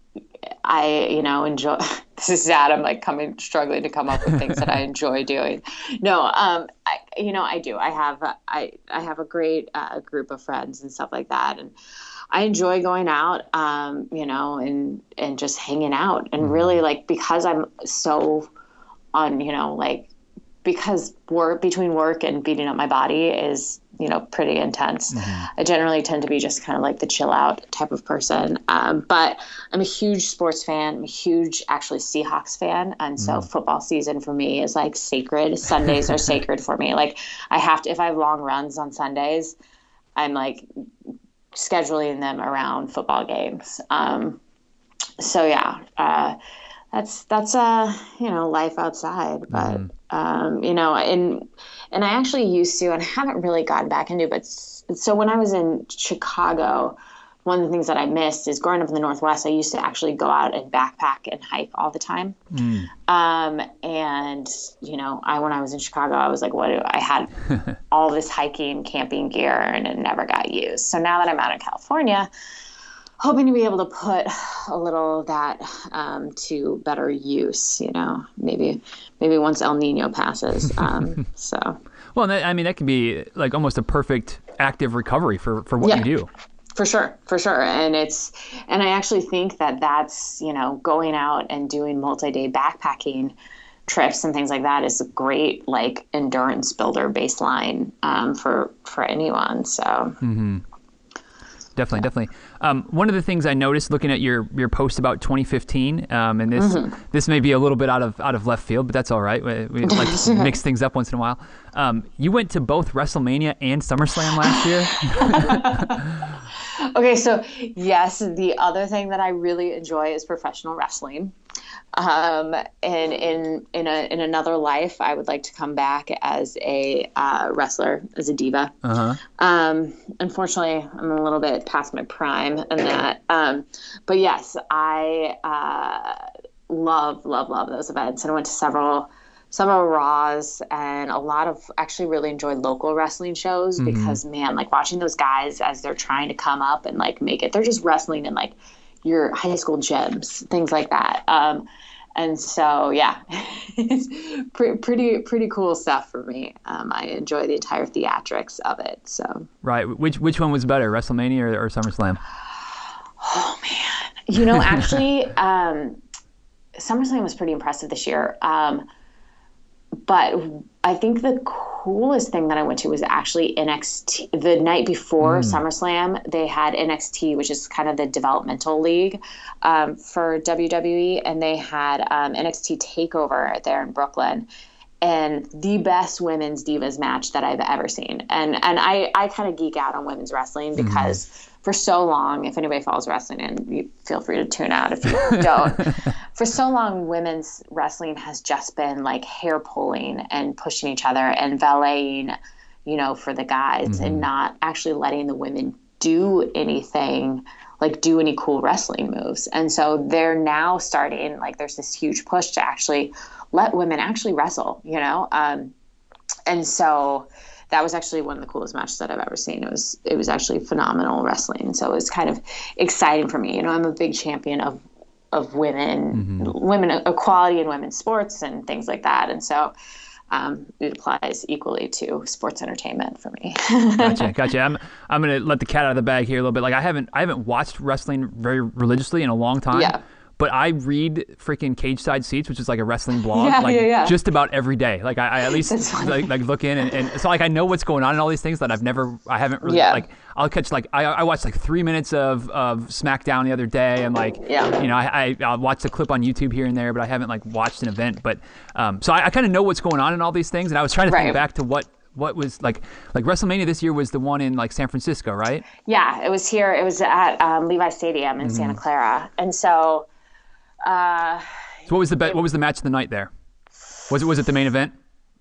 I, you know, enjoy, this is sad. I'm like coming, struggling to come up with things that I enjoy doing. No, um, I, you know, I do. I have, a, I, I have a great uh, group of friends and stuff like that. And I enjoy going out, um, you know, and, and just hanging out and really like, because I'm so on, you know, like, because work between work and beating up my body is, you know, pretty intense. Mm-hmm. I generally tend to be just kind of like the chill out type of person. Um, but I'm a huge sports fan. I'm a huge actually Seahawks fan. And so mm. football season for me is like sacred. Sundays are sacred for me. Like I have to, if I have long runs on Sundays, I'm like scheduling them around football games. Um, so yeah, uh, that's, that's, uh, you know, life outside, but, mm. um, you know, and, and I actually used to, and I haven't really gotten back into, but so when I was in Chicago one of the things that I missed is growing up in the Northwest, I used to actually go out and backpack and hike all the time. Mm. Um, and, you know, I, when I was in Chicago, I was like, what do I had all this hiking, camping gear, and it never got used. So now that I'm out in California, hoping to be able to put a little of that um, to better use, you know, maybe, maybe once El Nino passes. Um, so. Well, that, I mean, that can be like almost a perfect active recovery for, for what yeah. you do. For sure, for sure. And it's, and I actually think that that's, you know, going out and doing multi-day backpacking trips and things like that is a great, like, endurance builder baseline um, for, for anyone. So. Mm-hmm. Definitely, yeah. definitely. Um, one of the things I noticed looking at your, your post about twenty fifteen, um, and this mm-hmm. this may be a little bit out of out of left field, but that's all right. We, we like to mix things up once in a while. Um, you went to both WrestleMania and SummerSlam last year. Okay, so yes, the other thing that I really enjoy is professional wrestling. Um, and in in a in another life, I would like to come back as a uh, wrestler, as a diva. Uh-huh. Um, unfortunately, I'm a little bit past my prime in that. Um, but yes, I uh, love love love those events, and I went to several several Raws and a lot of actually really enjoyed local wrestling shows mm-hmm. because man, like watching those guys as they're trying to come up and like make it, they're just wrestling in like your high school gyms, things like that. Um, and so, yeah, it's pre- pretty, pretty cool stuff for me. Um, I enjoy the entire theatrics of it. So, right. Which, which one was better, WrestleMania or, or SummerSlam? Oh man. You know, actually, um, SummerSlam was pretty impressive this year. Um, But I think the coolest thing that I went to was actually N X T. The night before mm. SummerSlam, they had N X T, which is kind of the developmental league um, for W W E, and they had um, N X T TakeOver there in Brooklyn, and the best women's divas match that I've ever seen. And and I, I kind of geek out on women's wrestling because mm. for so long, if anybody follows wrestling, and you feel free to tune out if you don't, for so long, women's wrestling has just been like hair pulling and pushing each other and valeting, you know, for the guys mm-hmm. and not actually letting the women do anything, like do any cool wrestling moves. And so they're now starting, like there's this huge push to actually let women actually wrestle, you know? Um, and so that was actually one of the coolest matches that I've ever seen. It was, it was actually phenomenal wrestling. And so it was kind of exciting for me. You know, I'm a big champion of, of women, mm-hmm. women equality in women's sports and things like that. And so um, it applies equally to sports entertainment for me. Gotcha. Gotcha. I'm, I'm going to let the cat out of the bag here a little bit. Like I haven't, I haven't watched wrestling very religiously in a long time. Yeah. But I read freaking Cage Side Seats, which is like a wrestling blog, yeah, like yeah, yeah. just about every day. Like I, I at least like, like look in and, and so like I know what's going on in all these things that I've never, I haven't really yeah. like. I'll catch like I, I watched like three minutes of, of SmackDown the other day, and like yeah. you know I, I I'll watch the clip on YouTube here and there, but I haven't like watched an event. But um, so I, I kind of know what's going on in all these things, and I was trying to right. think back to what. What was like, like WrestleMania this year was the one in like San Francisco, right? Yeah, it was here. It was at um, Levi Stadium in mm-hmm. Santa Clara, and so. Uh, so what was the be- what was the match of the night there? Was it was it the main event?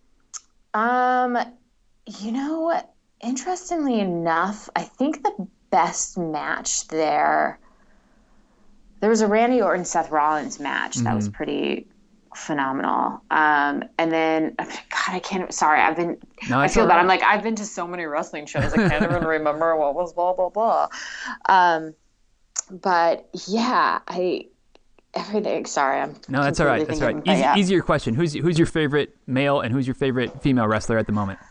Um, you know, interestingly enough, I think the best match there. There was a Randy Orton Seth Rollins match that mm-hmm. was pretty phenomenal. Um, and then God, I can't. Sorry, I've been. No, I feel bad. Right. I'm like I've been to so many wrestling shows. I can't even remember what was blah blah blah. Um, but yeah, I. Everything. Sorry, I'm. No, that's all right. That's all right. Easy, yeah. Easier question. Who's who's your favorite male and who's your favorite female wrestler at the moment?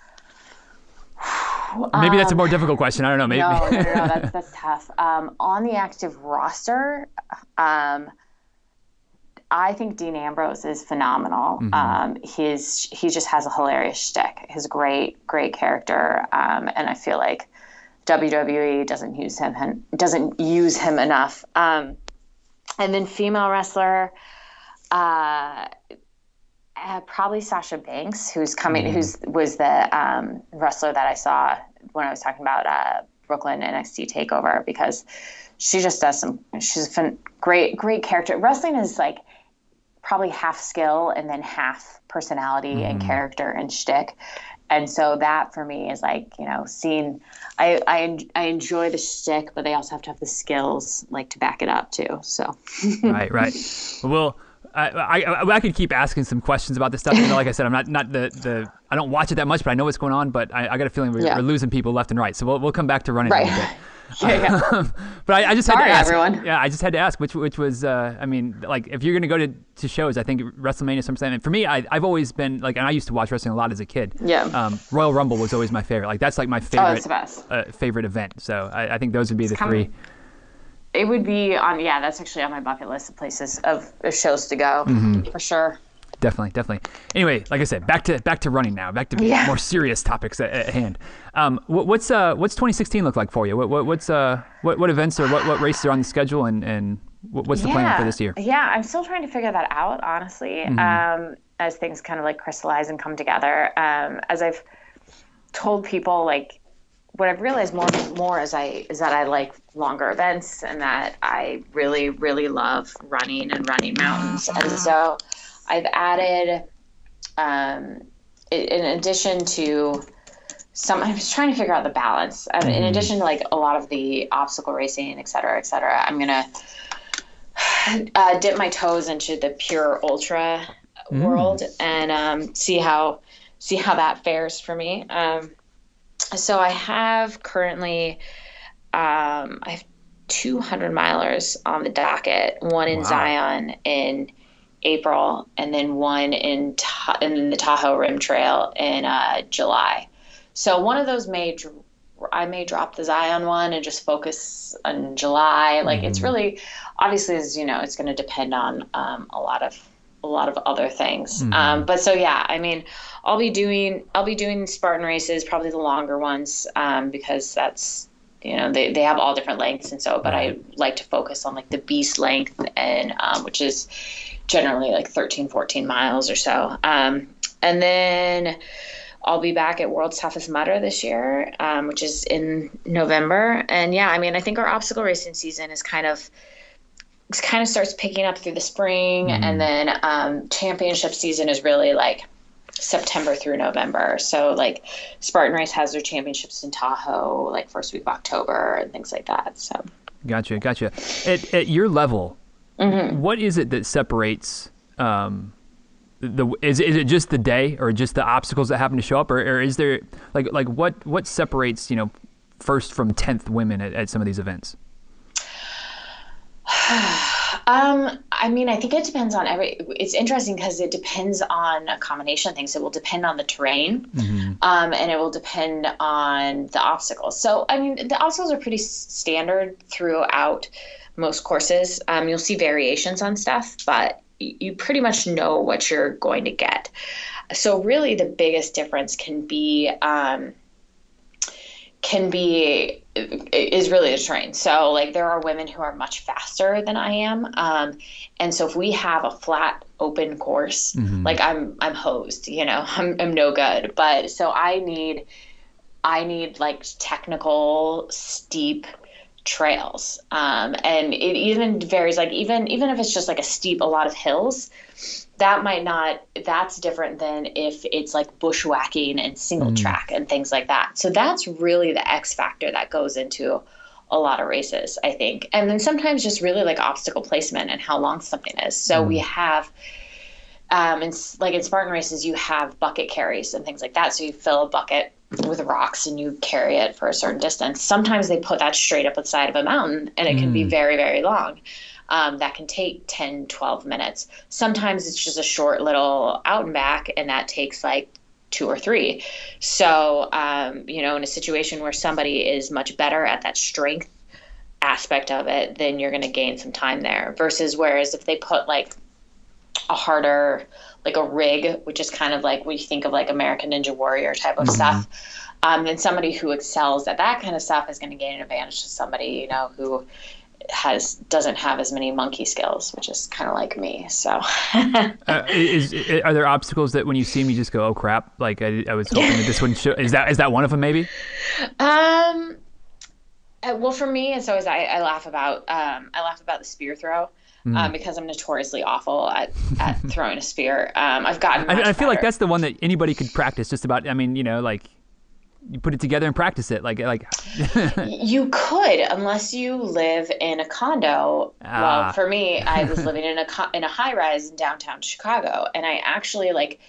Maybe that's a more difficult question. I don't know. Maybe. No, no, no, no that's that's tough. Um, on the active roster, um, I think Dean Ambrose is phenomenal. Mm-hmm. Um, his he just has a hilarious shtick. His great great character, um, and I feel like W W E doesn't use him doesn't use him enough. Um, And then female wrestler, uh, uh, probably Sasha Banks, who's coming, mm-hmm. who's was the um, wrestler that I saw when I was talking about uh, Brooklyn N X T TakeOver, because she just does some. She's a fun, great, great character. Wrestling is like probably half skill and then half personality mm. and character and shtick. And so that for me is like, you know, seeing, I, I, I enjoy the shtick, but they also have to have the skills like to back it up too. So. Right, right. Well, I, I, I could keep asking some questions about this stuff. You know, like I said, I'm not, not the, the, I don't watch it that much, but I know what's going on, but I, I got a feeling we're, yeah. we're losing people left and right. So we'll, we'll come back to running right. a little bit. yeah, yeah. But I, I just Sorry, had to ask. everyone. Yeah, I just had to ask, which which was, uh, I mean, like if you're going to go to, to shows, I think WrestleMania, SummerSlam. And for me, I, I've always been like, and I used to watch wrestling a lot as a kid. Yeah. Um, Royal Rumble was always my favorite. Like that's like my favorite, oh, that's the best. Uh, favorite event. So I, I think those would be it's the three. Of, it would be on, yeah, that's actually on my bucket list of places of, of shows to go mm-hmm. for sure. Definitely, definitely. Anyway, like I said, back to back to running now. Back to yeah. more serious topics at, at hand. Um, what, what's uh what's twenty sixteen look like for you? What, what what's uh what, what events or what, what races are on the schedule and and what's the yeah. plan for this year? Yeah, I'm still trying to figure that out, honestly. Mm-hmm. Um, as things kind of like crystallize and come together. Um, as I've told people, like what I've realized more and more is I is that I like longer events and that I really really love running and running mountains, and so. I've added, um, in addition to some, I was trying to figure out the balance. Um, in addition to like a lot of the obstacle racing, et cetera, et cetera, I'm going to uh, dip my toes into the pure ultra mm. world and um, see how see how that fares for me. Um, so I have currently, um, I have two hundred milers on the docket, one in wow. Zion in April, and then one in Ta- in the Tahoe Rim Trail in uh, July. So one of those may dr- I may drop the Zion one and just focus on July. Like mm-hmm. it's really obviously, as you know, it's going to depend on um, a lot of a lot of other things. Mm-hmm. Um, but so yeah, I mean, I'll be doing I'll be doing Spartan races, probably the longer ones, um, because that's you know they they have all different lengths, and so but right. I like to focus on like the beast length, and um, which is generally like thirteen, fourteen miles or so. Um, and then I'll be back at World's Toughest Mudder this year, um, which is in November. And yeah, I mean, I think our obstacle racing season is kind of, it kind of starts picking up through the spring. Mm-hmm. And then um, championship season is really like September through November. So like Spartan Race has their championships in Tahoe, like first week of October and things like that. So. Gotcha. Gotcha. At, at your level, mm-hmm. what is it that separates um, the? Is is it just the day, or just the obstacles that happen to show up, or, or is there like like what what separates you know first from tenth women at, at some of these events? um, I mean, I think it depends on every. It's interesting because it depends on a combination of things. It will depend on the terrain, mm-hmm. um, and it will depend on the obstacles. So, I mean, the obstacles are pretty standard throughout most courses. Um, you'll see variations on stuff, but you pretty much know what you're going to get. So really the biggest difference can be, um, can be, is really the terrain. So like there are women who are much faster than I am. Um, and so if we have a flat open course, mm-hmm. like I'm, I'm hosed, you know, I'm, I'm no good, but so I need, I need like technical, steep trails. Um, and it even varies, like even, even if it's just like a steep, a lot of hills, that might not, that's different than if it's like bushwhacking and single mm. track and things like that. So that's really the X factor that goes into a lot of races, I think. And then sometimes just really like obstacle placement and how long something is. So mm. we have, um, and like in Spartan races, you have bucket carries and things like that. So you fill a bucket with rocks and you carry it for a certain distance. Sometimes they put that straight up the side of a mountain and it mm. can be very, very long. Um, that can take ten, twelve minutes. Sometimes it's just a short little out and back and that takes like two or three. So, um, you know, in a situation where somebody is much better at that strength aspect of it, then you're going to gain some time there versus whereas if they put like a harder, like a rig, which is kind of like when you think of like American Ninja Warrior type of mm-hmm. stuff. Um, then somebody who excels at that kind of stuff is going to gain an advantage to somebody, you know, who has doesn't have as many monkey skills, which is kind of like me. So, uh, is, is are there obstacles that when you see them you just go, oh crap? Like I, I was hoping that this wouldn't show. Is that is that one of them maybe? Um. Well, for me, it's always I, I laugh about um I laugh about the spear throw. Mm. Um, because I'm notoriously awful at, at throwing a spear. Um, I've gotten much I, I feel like better. that's the one that anybody could practice just about. I mean, you know, like you put it together and practice it. Like, like You could, unless you live in a condo. Ah. Well, for me, I was living in a co- in a high rise in downtown Chicago, and I actually like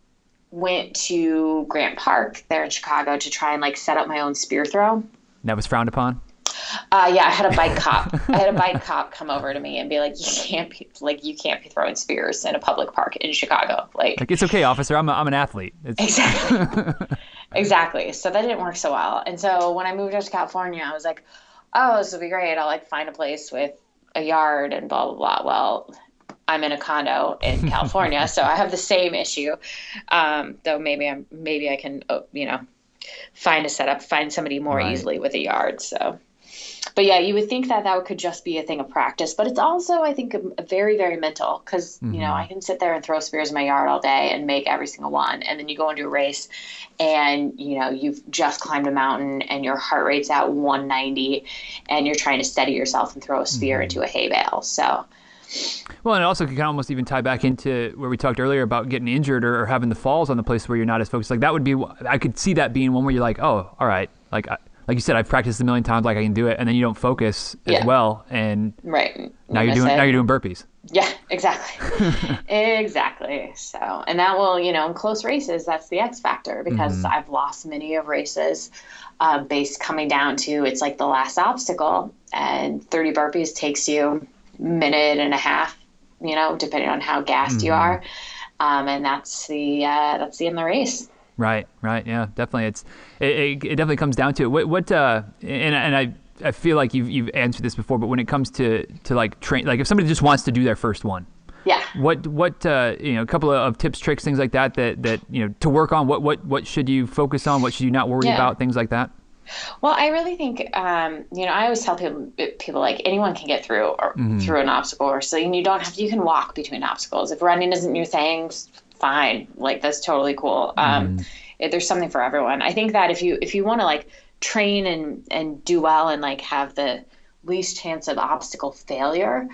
went to Grant Park there in Chicago to try and like set up my own spear throw. that was frowned upon. Uh, yeah, I had a bike cop. I had a bike cop come over to me and be like, "You can't be like you can't be throwing spears in a public park in Chicago." Like, Like, it's okay, officer. I'm a, I'm an athlete. It's, exactly, exactly. So that didn't work so well. And so when I moved out to California, I was like, "Oh, this will be great. I'll like find a place with a yard and blah blah blah." Well, I'm in a condo in California, so I have the same issue. Um, though maybe I'm maybe I can uh, you know find a setup, find somebody more Right. easily with a yard. So. But yeah, you would think that that could just be a thing of practice, but it's also, I think, a, a very, very mental because, Mm-hmm. you know, I can sit there and throw spears in my yard all day and make every single one. And then you go into a race and, you know, you've just climbed a mountain and your heart rate's at one ninety and you're trying to steady yourself and throw a spear Mm-hmm. into a hay bale. So, Well, and it also can almost even tie back into where we talked earlier about getting injured or, or having the falls on the place where you're not as focused. Like that would be, I could see that being one where you're like, oh, all right. Like, I, like you said, I've practiced a million times, like I can do it. And then you don't focus as Yeah. well. And right. now you're miss doing, it. now you're doing burpees. Yeah, exactly. Exactly. So, and that will, you know, in close races, that's the X factor because Mm-hmm. I've lost many of races uh, based coming down to it's like the last obstacle and thirty burpees takes you a minute and a half, you know, depending on how gassed you are. Um, and that's the, uh, that's the end of the race. Right, right, yeah, definitely. It's it, it, it definitely comes down to it. What what uh, and and I I feel like you've you've answered this before, but when it comes to to like train, like if somebody just wants to do their first one, Yeah. what what uh, you know, a couple of, of tips, tricks, things like that that that you know to work on. What what what should you focus on? What should you not worry Yeah. about? Things like that. Well, I really think, um, you know, I always tell people, people like anyone can get through or through an obstacle or so you don't have, you can walk between obstacles. If running isn't your thing, fine. Like that's totally cool. Um, it, there's something for everyone. I think that if you, if you want to like train and, and do well and like have the least chance of obstacle failure,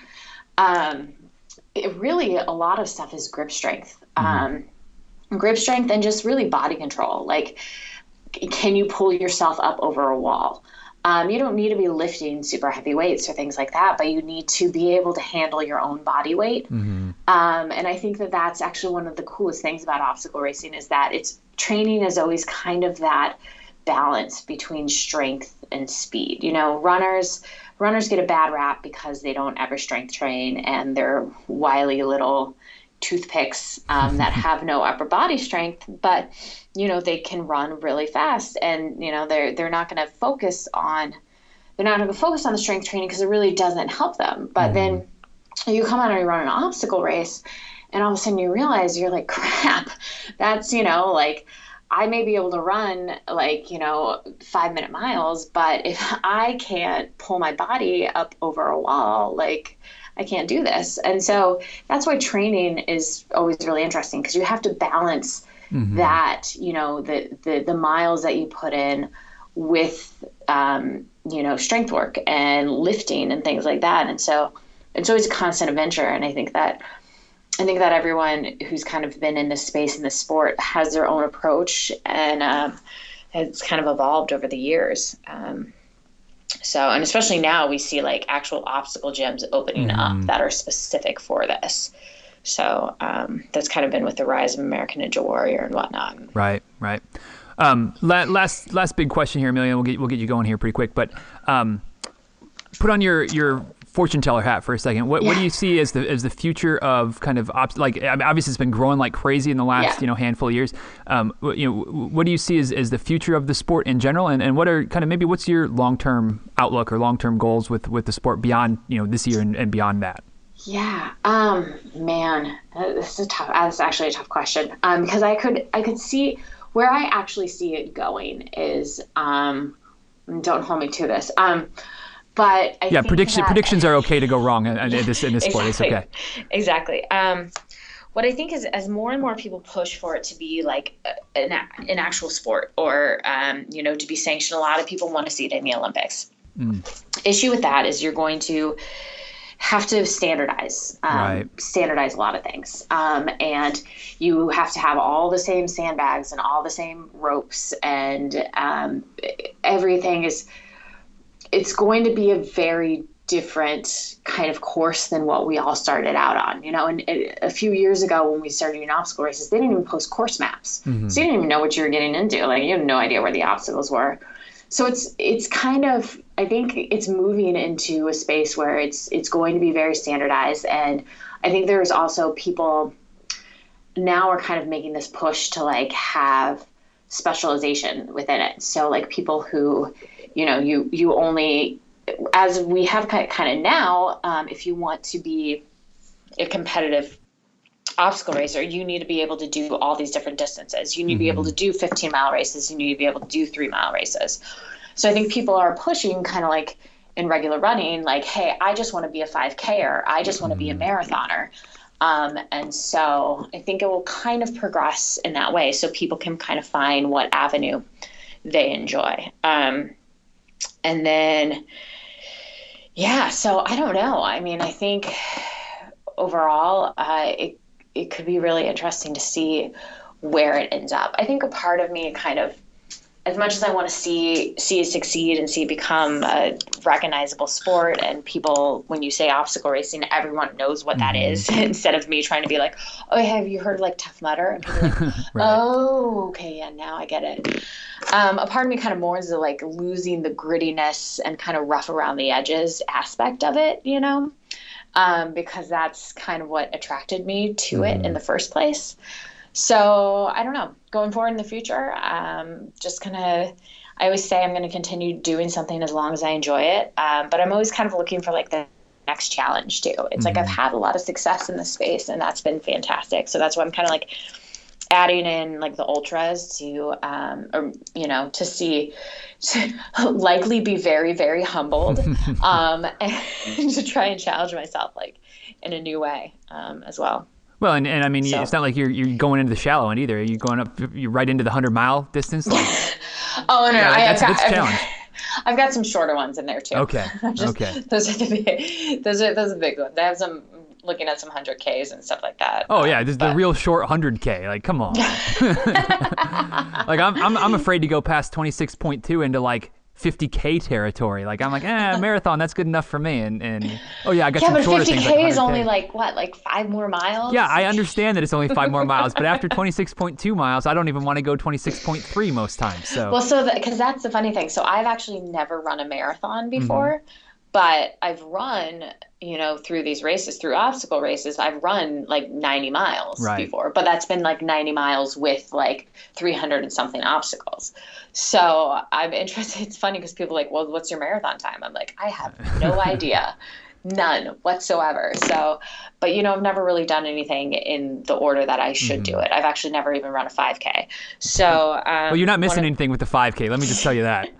um, it really, a lot of stuff is grip strength, um, grip strength and just really body control. Like, can you pull yourself up over a wall? Um, you don't need to be lifting super heavy weights or things like that, but you need to be able to handle your own body weight. Mm-hmm. Um, and I think that that's actually one of the coolest things about obstacle racing is that it's training is always kind of that balance between strength and speed. You know, runners, runners get a bad rap because they don't ever strength train and they're wily little toothpicks um, that have no upper body strength, but you know they can run really fast, and you know they're they're not going to focus on they're not going to focus on the strength training because it really doesn't help them. But mm-hmm. then you come out and you run an obstacle race, and all of a sudden you realize you're like, crap, that's you know like I may be able to run like you know five minute miles, but if I can't pull my body up over a wall, like I can't do this. And so that's why training is always really interesting because you have to balance mm-hmm. that, you know, the, the, the miles that you put in with, um, you know, strength work and lifting and things like that. And so it's always a constant adventure. And I think that, I think that everyone who's kind of been in this space in this sport has their own approach and um, it's kind of evolved over the years. Um, So, and especially now we see like actual obstacle gyms opening mm-hmm. up that are specific for this. So um, that's kind of been with the rise of American Ninja Warrior and whatnot. Right, right. Um, la- last last big question here, Amelia. We'll get we'll get you going here pretty quick. But um, put on your your fortune teller hat for a second. What yeah. what do you see as the as the future of kind of op- like I mean, obviously it's been growing like crazy in the last yeah. you know handful of years. Um, you know, what do you see as, as the future of the sport in general, and, and what are kind of maybe what's your long term outlook or long term goals with, with the sport beyond you know this year and, and beyond that? Yeah, um, man, this is a tough. That's actually a tough question um, because I could I could see where I actually see it going is um, don't hold me to this. Um, But I yeah, think prediction, that, predictions are okay to go wrong in, in this in this sport. Exactly. It's okay. Exactly. Um, what I think is as more and more people push for it to be like an, an actual sport or, um, you know, to be sanctioned, a lot of people want to see it in the Olympics. Mm. Issue with that is you're going to have to standardize, um, right. standardize a lot of things. Um, and you have to have all the same sandbags and all the same ropes, and um, everything is, it's going to be a very different kind of course than what we all started out on, you know. And it, a few years ago when we started doing obstacle races, they didn't even post course maps. Mm-hmm. So you didn't even know what you were getting into. Like, you had no idea where the obstacles were. So it's it's kind of, I think it's moving into a space where it's it's going to be very standardized. And I think there's also people now are kind of making this push to like have specialization within it. So like people who, you know, you you only, as we have kind of now, um, if you want to be a competitive obstacle racer, you need to be able to do all these different distances. You need mm-hmm. to be able to do fifteen mile races. You need to be able to do three mile races. So I think people are pushing kind of like in regular running, like, hey, I just want to be a five K-er. I just want to be a marathoner. Um, and so I think it will kind of progress in that way, so people can kind of find what avenue they enjoy. Um, and then, yeah, so I don't know. I mean, I think overall, uh, it it could be really interesting to see where it ends up. I think a part of me kind of, as much as I want to see see it succeed and see it become a recognizable sport, and people, when you say obstacle racing, everyone knows what that is, instead of me trying to be like, oh, have you heard of like Tough Mudder? And people are like, right. oh, okay, yeah, now I get it. Um, a part of me kind of mourns the like losing the grittiness and kind of rough around the edges aspect of it, you know? Um, because that's kind of what attracted me to mm. it in the first place. So I don't know, going forward in the future, um, just kind of, I always say I'm going to continue doing something as long as I enjoy it. Um, but I'm always kind of looking for like the next challenge too. It's mm-hmm. like I've had a lot of success in this space, and that's been fantastic. So that's why I'm kind of like adding in like the ultras to, um, or, you know, to see, to likely be very, very humbled, um, and to try and challenge myself like in a new way, um, as well. Well, and, and I mean, so. It's not like you're you're going into the shallow end either. You're going up, you're right into the hundred mile distance. Like, oh no, yeah, I, that's, I've that's got, a challenge. I've, I've got some shorter ones in there too. Okay. Just, okay. Those are the big, those are those are the big ones. I have some looking at some hundred Ks and stuff like that. Oh yeah, this is the real short hundred K. Like, come on. Like I'm I'm I'm afraid to go past twenty-six point two into like fifty K territory. Like I'm like, eh, marathon, that's good enough for me. And and oh yeah, I got yeah, some shorter things. Yeah, but fifty K like is only like what, like five more miles? Yeah, I understand that it's only five more miles, but after twenty-six point two miles, I don't even want to go twenty-six point three most times. So well, so because that, that's the funny thing. So I've actually never run a marathon before, mm-hmm. but I've run, you know, through these races, through obstacle races, I've run like ninety miles right. before, but that's been like ninety miles with like three hundred and something obstacles. So I'm interested. It's funny because people are like, well, what's your marathon time? I'm like, I have no idea. None whatsoever. So, but you know, I've never really done anything in the order that I should mm. do it. I've actually never even run a five K. So, um, well, you're not missing of, anything with the five K. Let me just tell you that.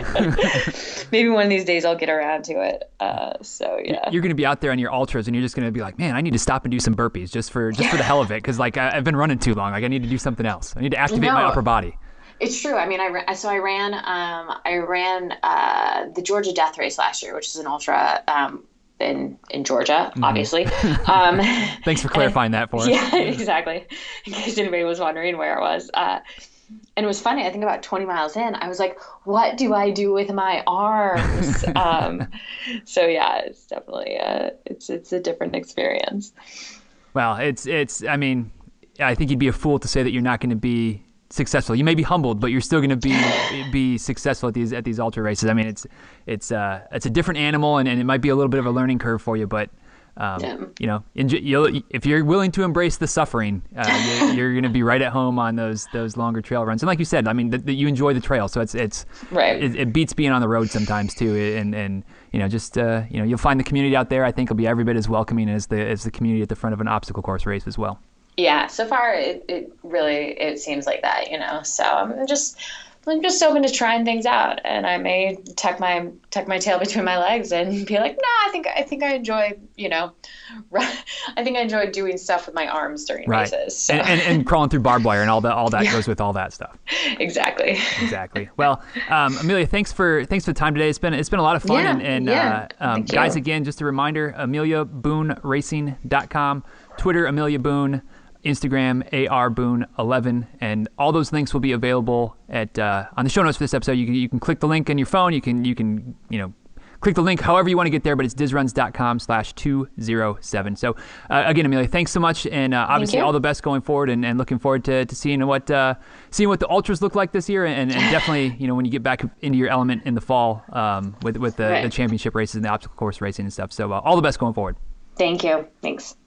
Maybe one of these days I'll get around to it. Uh, so yeah, you're going to be out there on your ultras, and you're just going to be like, man, I need to stop and do some burpees just for just for the hell of it, because like I, I've been running too long. Like I need to do something else. I need to activate no. my upper body. It's true. I mean, I ran, so I ran um, I ran uh, the Georgia Death Race last year, which is an ultra. Um, in in Georgia, obviously. Um, Thanks for clarifying and, that for us. Yeah, exactly. In case anybody was wondering where it was. Uh, and it was funny. I think about twenty miles in, I was like, what do I do with my arms? um, so yeah, it's definitely, uh, it's, it's a different experience. Well, it's, it's, I mean, I think you'd be a fool to say that you're not going to be successful. You may be humbled, but you're still going to be be successful at these at these ultra races. I mean, it's it's uh it's a different animal, and, and it might be a little bit of a learning curve for you, but um, yeah. you know, you'll, if you're willing to embrace the suffering, uh, you're, you're going to be right at home on those those longer trail runs. And like you said, I mean, that you enjoy the trail, so it's it's right. It, it beats being on the road sometimes too, and and you know, just uh, you know, you'll find the community out there. I think will be every bit as welcoming as the as the community at the front of an obstacle course race as well. Yeah, so far it, it really, it seems like that, you know, so I'm just I'm just open to trying things out, and I may tuck my tuck my tail between my legs and be like, no, I think I think I enjoy, you know, I think I enjoy doing stuff with my arms during right. races. So. And, and, and crawling through barbed wire and all that all that yeah. goes with all that stuff. Exactly. Exactly. Well, um, Amelia, thanks for thanks for the time today. It's been it's been a lot of fun. Yeah, and and yeah. uh, um, guys, again, just a reminder: Amelia Boone Racing dot com, Twitter Amelia Boone, Instagram A R Boone eleven, and all those links will be available at uh, on the show notes for this episode. You can you can click the link on your phone. You can you can you know click the link however you want to get there, but it's dizruns dot com slash two oh seven. So uh, again, Amelia, thanks so much, and uh, obviously all the best going forward, and, and looking forward to, to seeing what uh, seeing what the ultras look like this year, and, and definitely you know when you get back into your element in the fall um, with with the, right. the championship races and the obstacle course racing and stuff. So uh, all the best going forward. Thank you. Thanks.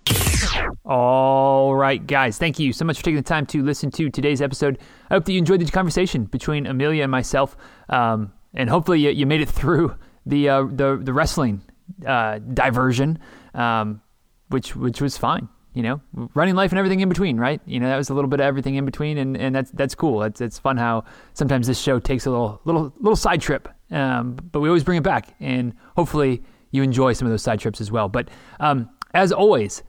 All right, guys. Thank you so much for taking the time to listen to today's episode. I hope that you enjoyed the conversation between Amelia and myself, um, and hopefully you, you made it through the uh, the the wrestling uh, diversion, um, which which was fine. You know, running life and everything in between, right? You know, that was a little bit of everything in between, and, and that's that's cool. It's it's fun how sometimes this show takes a little little little side trip, um, but we always bring it back, and hopefully you enjoy some of those side trips as well. But um, as always,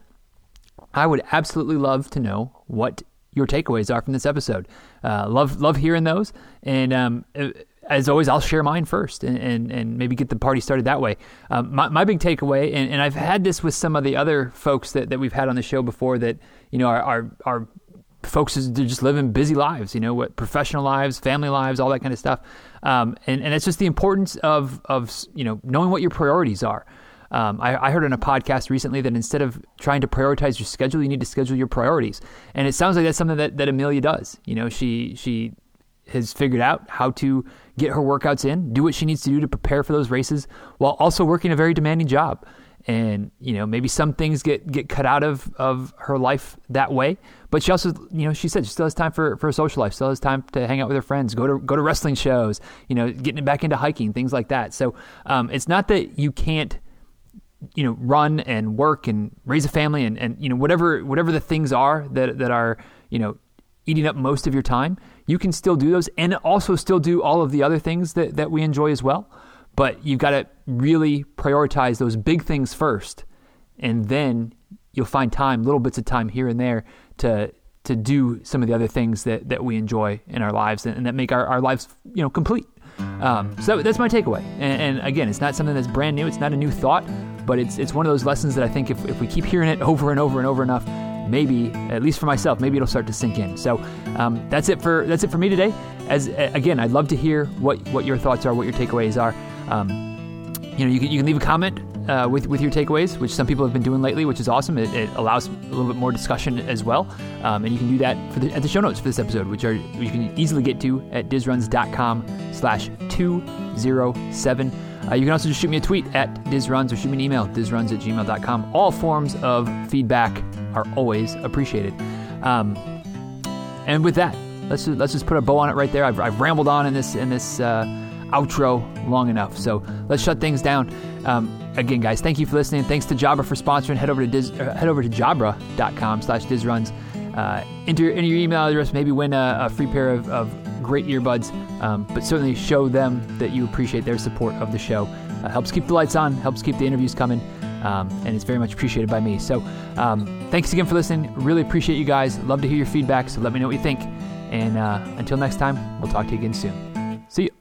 I would absolutely love to know what your takeaways are from this episode. Uh, love love hearing those, and um, as always, I'll share mine first, and, and, and maybe get the party started that way. Um, my my big takeaway, and, and I've had this with some of the other folks that, that we've had on the show before, that you know are are, are folks they're just living busy lives, you know, what professional lives, family lives, all that kind of stuff, um, and and it's just the importance of of you know knowing what your priorities are. Um, I, I heard on a podcast recently that instead of trying to prioritize your schedule, you need to schedule your priorities. And it sounds like that's something that, that Amelia does. You know, she she has figured out how to get her workouts in, do what she needs to do to prepare for those races, while also working a very demanding job. And, you know, maybe some things get, get cut out of, of her life that way. But she also, you know, she said she still has time for, for a social life, still has time to hang out with her friends, go to go to wrestling shows, you know, getting back into hiking, things like that. So um, it's not that you can't, you know, run and work and raise a family and, and, you know, whatever, whatever the things are that, that are, you know, eating up most of your time, you can still do those and also still do all of the other things that, that we enjoy as well. But you've got to really prioritize those big things first. And then you'll find time, little bits of time here and there to, to do some of the other things that, that we enjoy in our lives and, and that make our, our lives, you know, complete. Um, so that's my takeaway. And, and again, it's not something that's brand new. It's not a new thought, but it's it's one of those lessons that I think if, if we keep hearing it over and over and over enough, maybe, at least for myself, maybe it'll start to sink in. So um, that's it for that's it for me today. As again, I'd love to hear what, what your thoughts are, what your takeaways are. Um, you know, you can, you can leave a comment uh, with with your takeaways, which some people have been doing lately, which is awesome. It, it allows a little bit more discussion as well, um, and you can do that for the, at the show notes for this episode, which are you can easily get to at dizruns dot com slash two oh seven. Uh, you can also just shoot me a tweet at dizruns or shoot me an email, dizruns at gmail dot com. All forms of feedback are always appreciated. Um, and with that, let's just, let's just put a bow on it right there. I've, I've rambled on in this in this uh, outro long enough, so let's shut things down. Um, again, guys, thank you for listening. Thanks to Jabra for sponsoring. Head over to Diz, uh, head over to jabra dot com slash dizruns. Uh, enter, enter your email address, maybe win a, a free pair of, of great earbuds, um, but certainly show them that you appreciate their support of the show. Uh, helps keep the lights on, helps keep the interviews coming, um, and it's very much appreciated by me. So um, thanks again for listening. Really appreciate you guys. Love to hear your feedback, so let me know what you think. And uh, until next time, we'll talk to you again soon. See you.